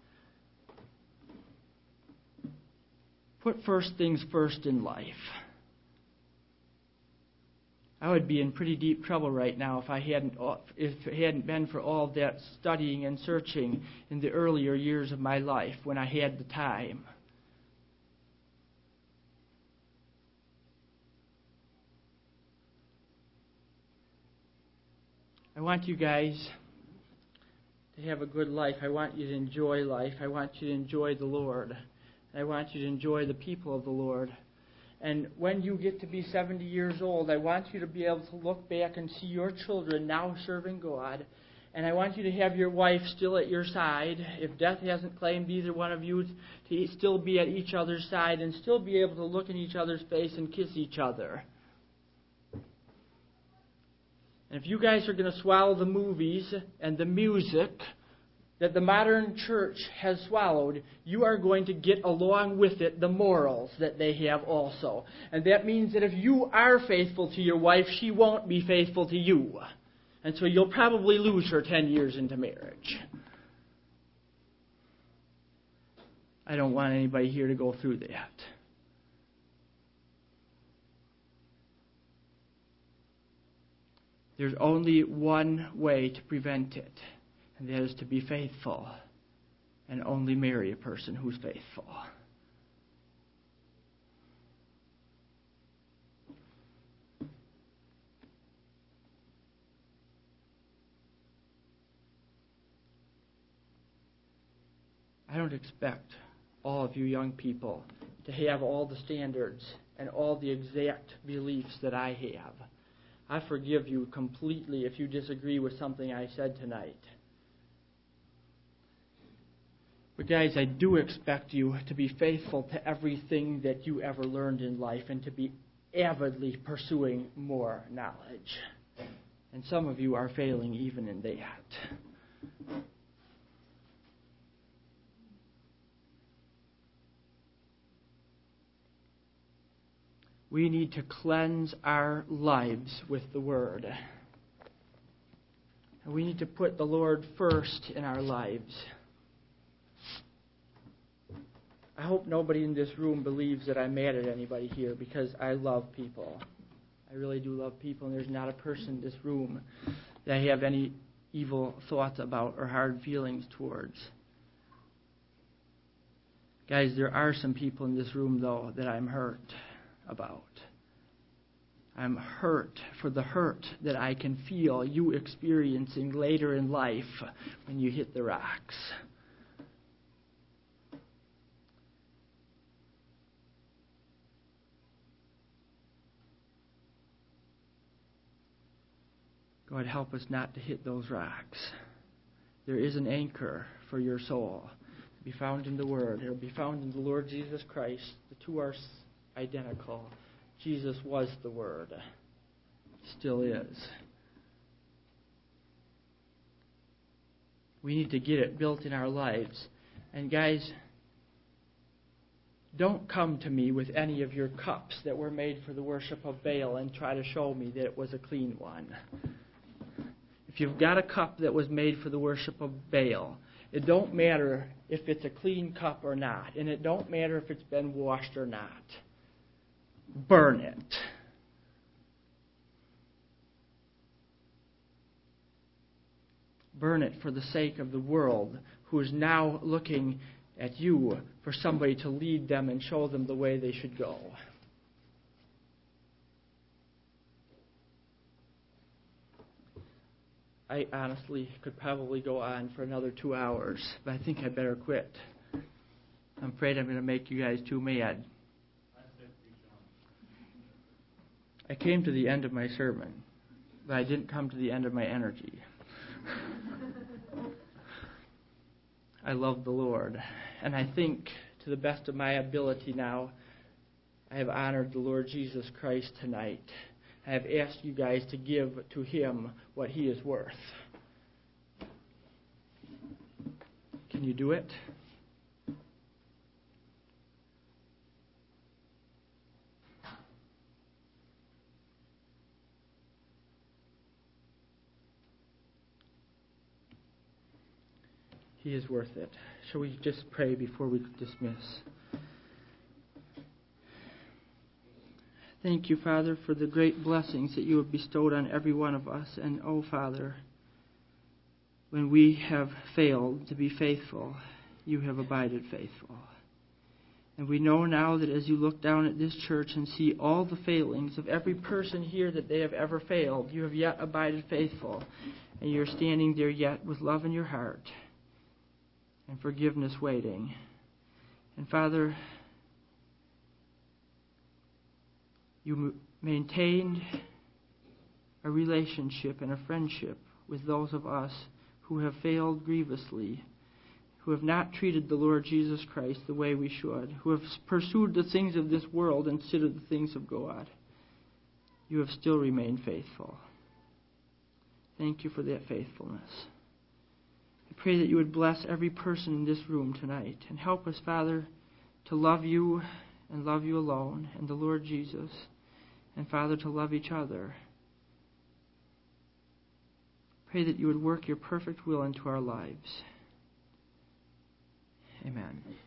Put first things first in life. I would be in pretty deep trouble right now if it hadn't been for all that studying and searching in the earlier years of my life when I had the time. I want you guys to have a good life. I want you to enjoy life. I want you to enjoy the Lord. I want you to enjoy the people of the Lord. And when you get to be 70 years old, I want you to be able to look back and see your children now serving God. And I want you to have your wife still at your side. If death hasn't claimed either one of you, to still be at each other's side and still be able to look in each other's face and kiss each other. And if you guys are going to swallow the movies and the music that the modern church has swallowed, you are going to get along with it the morals that they have also. And that means that if you are faithful to your wife, she won't be faithful to you. And so you'll probably lose her 10 years into marriage. I don't want anybody here to go through that. There's only one way to prevent it, and that is to be faithful, and only marry a person who's faithful. I don't expect all of you young people to have all the standards and all the exact beliefs that I have. I forgive you completely if you disagree with something I said tonight. But guys, I do expect you to be faithful to everything that you ever learned in life and to be avidly pursuing more knowledge. And some of you are failing even in that. We need to cleanse our lives with the Word. And we need to put the Lord first in our lives. I hope nobody in this room believes that I'm mad at anybody here, because I love people. I really do love people, and there's not a person in this room that I have any evil thoughts about or hard feelings towards. Guys, there are some people in this room, though, that I'm hurt about. I'm hurt for the hurt that I can feel you experiencing later in life when you hit the rocks. God, help us not to hit those rocks. There is an anchor for your soul to be found in the Word. It will be found in the Lord Jesus Christ. The two are identical. Jesus was the Word. Still is. We need to get it built in our lives. And guys, don't come to me with any of your cups that were made for the worship of Baal and try to show me that it was a clean one. If you've got a cup that was made for the worship of Baal, it don't matter if it's a clean cup or not, and it don't matter if it's been washed or not. Burn it. Burn it for the sake of the world, who is now looking at you for somebody to lead them and show them the way they should go. I honestly could probably go on for another 2 hours, but I think I better quit. I'm afraid I'm going to make you guys too mad. I came to the end of my sermon, but I didn't come to the end of my energy. I love the Lord, and I think to the best of my ability now, I have honored the Lord Jesus Christ tonight. I have asked you guys to give to Him what He is worth. Can you do it? He is worth it. Shall we just pray before we dismiss? Thank you, Father, for the great blessings that you have bestowed on every one of us. And, oh, Father, when we have failed to be faithful, you have abided faithful. And we know now that as you look down at this church and see all the failings of every person here that they have ever failed, you have yet abided faithful. and you're standing there yet with love in your heart and forgiveness waiting. And Father, you maintained a relationship and a friendship with those of us who have failed grievously, who have not treated the Lord Jesus Christ the way we should, who have pursued the things of this world instead of the things of God. You have still remained faithful. Thank you for that faithfulness. I pray that you would bless every person in this room tonight and help us, Father, to love you and love you alone and the Lord Jesus, and Father, to love each other. Pray that you would work your perfect will into our lives. Amen.